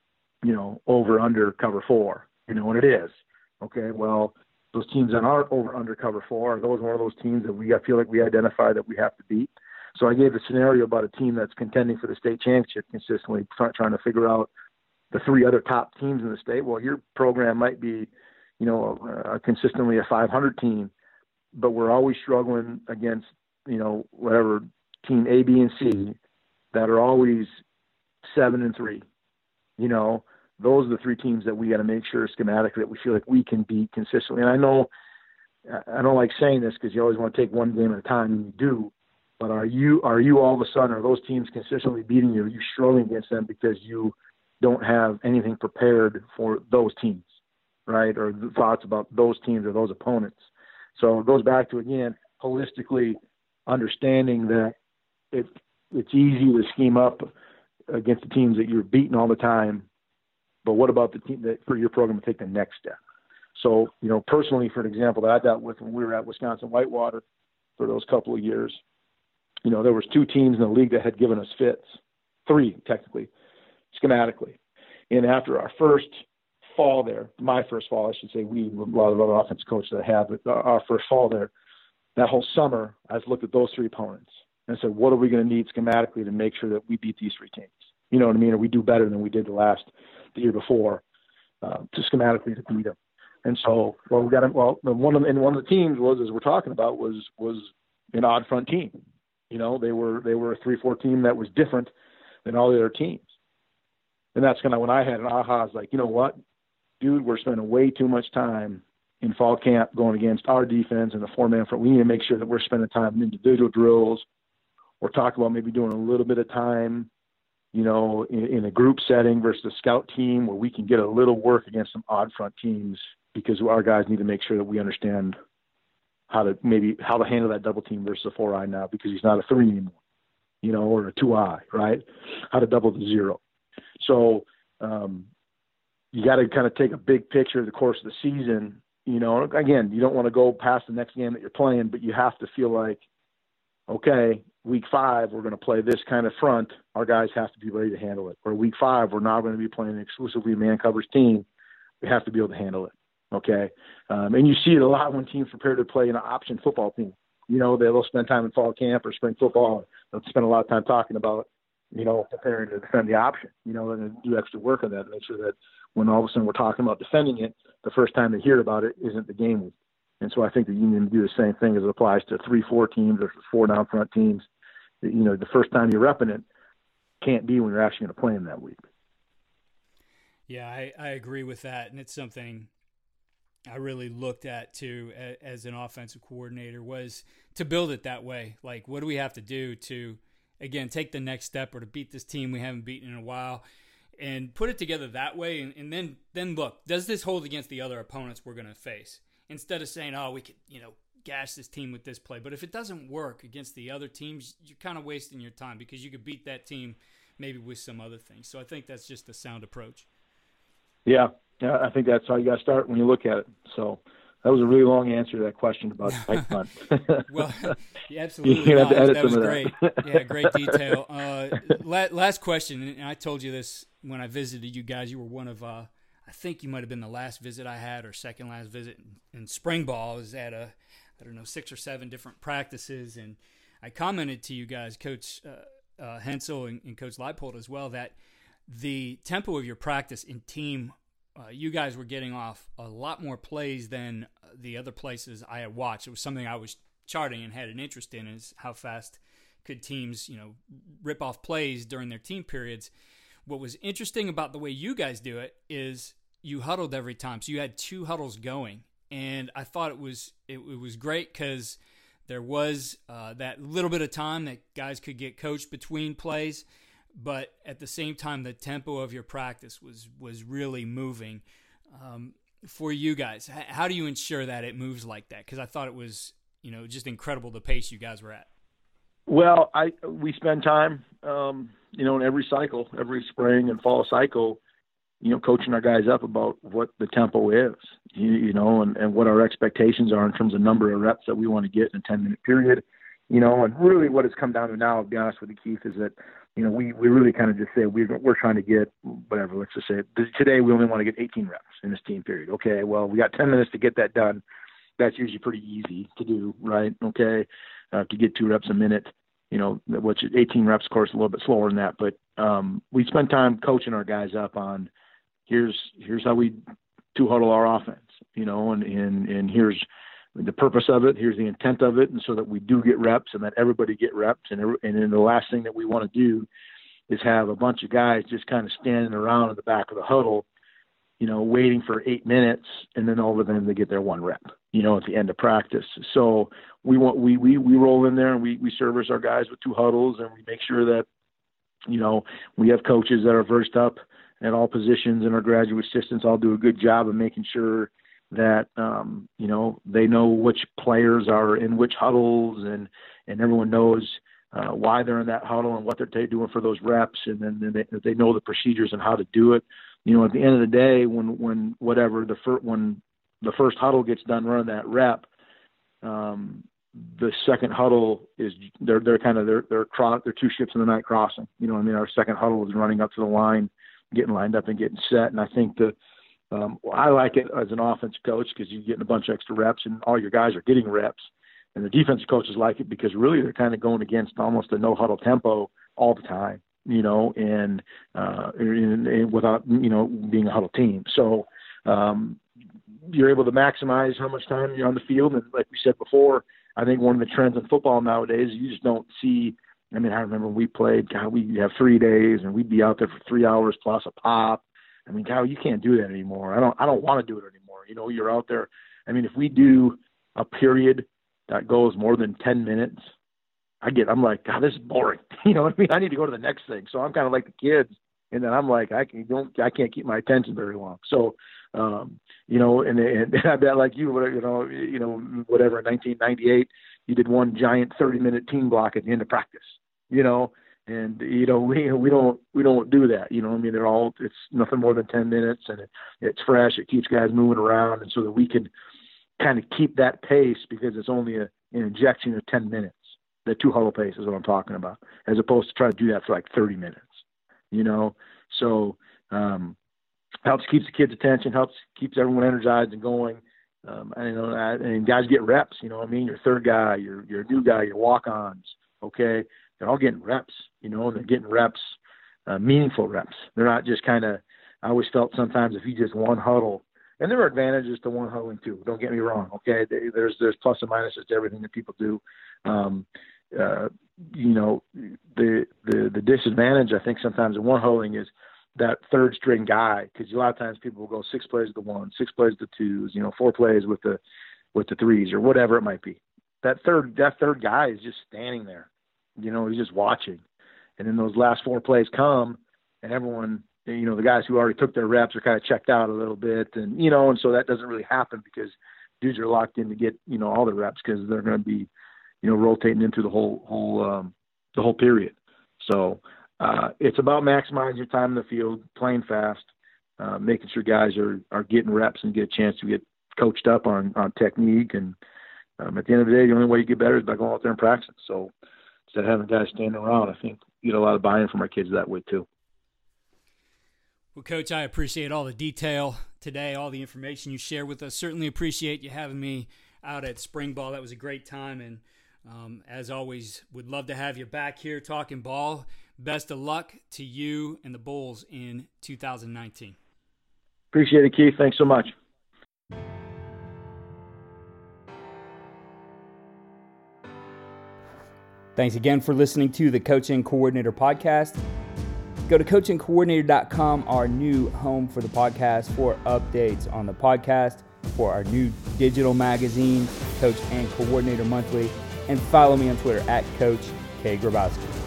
over under cover 4, and it is. Okay, well, those teams that are over under cover 4 are those one of those teams that I feel like we identify that we have to beat. So I gave a scenario about a team that's contending for the state championship consistently, trying to figure out the three other top teams in the state. Well, your program might be, consistently a 500 team, but we're always struggling against, whatever team A, B, and C that are always 7-3. Those are the three teams that we got to make sure schematically that we feel like we can beat consistently. And I know I don't like saying this because you always want to take one game at a time, and you do. But are you all of a sudden, are those teams consistently beating you? Are you struggling against them because you don't have anything prepared for those teams, right? Or the thoughts about those teams or those opponents. So it goes back to, again, holistically understanding that it's easy to scheme up against the teams that you're beating all the time. But what about the team that for your program to take the next step? So, personally, for an example that I dealt with when we were at Wisconsin Whitewater for those couple of years, there was two teams in the league that had given us fits, three technically, schematically. And after our first fall there, my first fall, I should say, a lot of other offense coaches that I have, but our first fall there, that whole summer, I just looked at those three opponents and said, what are we going to need schematically to make sure that we beat these three teams? You know what I mean? Or we do better than we did the year before to schematically to beat them. And so, one of the teams was, as we're talking about, was an odd front team. They were a 3-4 team that was different than all the other teams. And that's kind of when I had an aha. I was like, you know what, dude, we're spending way too much time in fall camp going against our defense and the 4-man front. We need to make sure that we're spending time in individual drills. We're talking about maybe doing a little bit of time, in a group setting versus a scout team where we can get a little work against some odd front teams, because our guys need to make sure that we understand how to handle that double team versus a 4-eye now, because he's not a 3 anymore, or a 2-eye, right? How to double the 0. So you got to kind of take a big picture of the course of the season. Again, you don't want to go past the next game that you're playing, but you have to feel like, okay, week 5, we're going to play this kind of front. Our guys have to be ready to handle it. Or week 5, we're now going to be playing an exclusively man covers team. We have to be able to handle it. Okay. And you see it a lot when teams prepare to play an option football team. They'll spend time in fall camp or spring football. They'll spend a lot of time talking about, preparing to defend the option, and do extra work on that to make sure that when all of a sudden we're talking about defending it, the first time they hear about it isn't the game week. And so I think that you need to do the same thing as it applies to 3-4 teams or 4 down front teams. The first time you're repping it can't be when you're actually going to play them that week. Yeah, I agree with that. And it's something I really looked at too as an offensive coordinator, was to build it that way. Like, what do we have to do to, again, take the next step or to beat this team we haven't beaten in a while, and put it together that way. And then look, does this hold against the other opponents we're going to face? Instead of saying, oh, we could, gash this team with this play. But if it doesn't work against the other teams, you're kind of wasting your time, because you could beat that team maybe with some other things. So I think that's just a sound approach. Yeah, I think that's how you got to start when you look at it. So that was a really long answer to that question about tight front. Well, yeah, absolutely. That was great. Yeah, great detail. Last question, and I told you this when I visited you guys. You were one of, I think you might have been the last visit I had, or second last visit in spring ball. I was at 6 or 7 different practices, and I commented to you guys, Coach Hensel and Coach Leipold as well, that the tempo of your practice in team, you guys were getting off a lot more plays than the other places I had watched. It was something I was charting and had an interest in, is how fast could teams, rip off plays during their team periods. What was interesting about the way you guys do it is you huddled every time. So you had 2 huddles going. And I thought it was great because there was that little bit of time that guys could get coached between plays. But at the same time, the tempo of your practice was really moving. For you guys, how do you ensure that it moves like that? Because I thought it was, just incredible the pace you guys were at. Well, we spend time, in every cycle, every spring and fall cycle, coaching our guys up about what the tempo is, and what our expectations are in terms of number of reps that we want to get in a 10-minute period, and really what it's come down to now, to be honest with you, Keith, is that, we really kind of just say we're trying to get whatever, let's just say today we only want to get 18 reps in this team period. Okay, well, we got 10 minutes to get that done. That's usually pretty easy to do, right? Okay, to get 2 reps a minute, which 18 reps, of course, a little bit slower than that. But we spend time coaching our guys up on here's how we 2 huddle our offense, and here's the purpose of it, here's the intent of it, and so that we do get reps and that everybody get reps. And then the last thing that we want to do is have a bunch of guys just kind of standing around in the back of the huddle, waiting for 8 minutes, and then all of them to get their 1 rep, at the end of practice. So we roll in there and we service our guys with 2 huddles, and we make sure that, we have coaches that are versed up at all positions, and our graduate assistants all do a good job of making sure that, they know which players are in which huddles, and everyone knows why they're in that huddle and what they're doing for those reps. And then they know the procedures and how to do it. At the end of the day, when the first huddle gets done running that rep, the second huddle is they're 2 ships in the night crossing. Our second huddle is running up to the line, getting lined up and getting set. And I think I like it as an offensive coach because you're getting a bunch of extra reps and all your guys are getting reps. And the defensive coaches like it because really they're kind of going against almost a no huddle tempo all the time, and without, being a huddle team. So you're able to maximize how much time you're on the field. And like we said before, I think one of the trends in football nowadays, you just don't see. I remember when we played, we have 3 days and we'd be out there for 3 hours plus a pop. You can't do that anymore. I don't want to do it anymore. You're out there. If we do a period that goes more than 10 minutes, I'm like, God, this is boring. I need to go to the next thing. So I'm kind of like the kids. And then I'm like, I can't keep my attention very long. So, and I bet like you, whatever, in 1998, you did one giant 30-minute team block at the end of practice, and, we don't do that. It's nothing more than 10 minutes, and it's fresh. It keeps guys moving around. And so that we can kind of keep that pace because it's only an injection of 10 minutes. The 2 huddle pace is what I'm talking about, as opposed to trying to do that for like 30 minutes, so helps keeps the kids' attention, keeps everyone energized and going. And guys get reps, your third guy, your new guy, your walk-ons, okay, they're all getting reps, and they're getting reps, meaningful reps. They're not just I always felt sometimes if you just one huddle, and there are advantages to one huddling too, don't get me wrong, okay, there's plus and minuses to everything that people do. The disadvantage I think sometimes in one huddling is that third string guy, because a lot of times people will go 6 plays to 1, 6 plays to 2s, 4 plays with the 3s or whatever it might be. That third guy is just standing there, he's just watching. And then those last 4 plays come and everyone, the guys who already took their reps are kind of checked out a little bit. And, and so that doesn't really happen because dudes are locked in to get, all the reps because they're going to be, rotating into the whole period. So it's about maximizing your time in the field, playing fast, making sure guys are getting reps and get a chance to get coached up on technique. And at the end of the day, the only way you get better is by going out there and practicing. So instead of having guys standing around, I think you get a lot of buy-in from our kids that way too. Well, Coach, I appreciate all the detail today, all the information you shared with us. Certainly appreciate you having me out at Spring Ball. That was a great time. And as always, would love to have you back here talking ball. Best of luck to you and the Bulls in 2019. Appreciate it, Keith. Thanks so much. Thanks again for listening to the Coaching Coordinator podcast. Go to coachingcoordinator.com, our new home for the podcast, for updates on the podcast, for our new digital magazine, Coach and Coordinator Monthly, and follow me on Twitter at Coach K. Grabowski.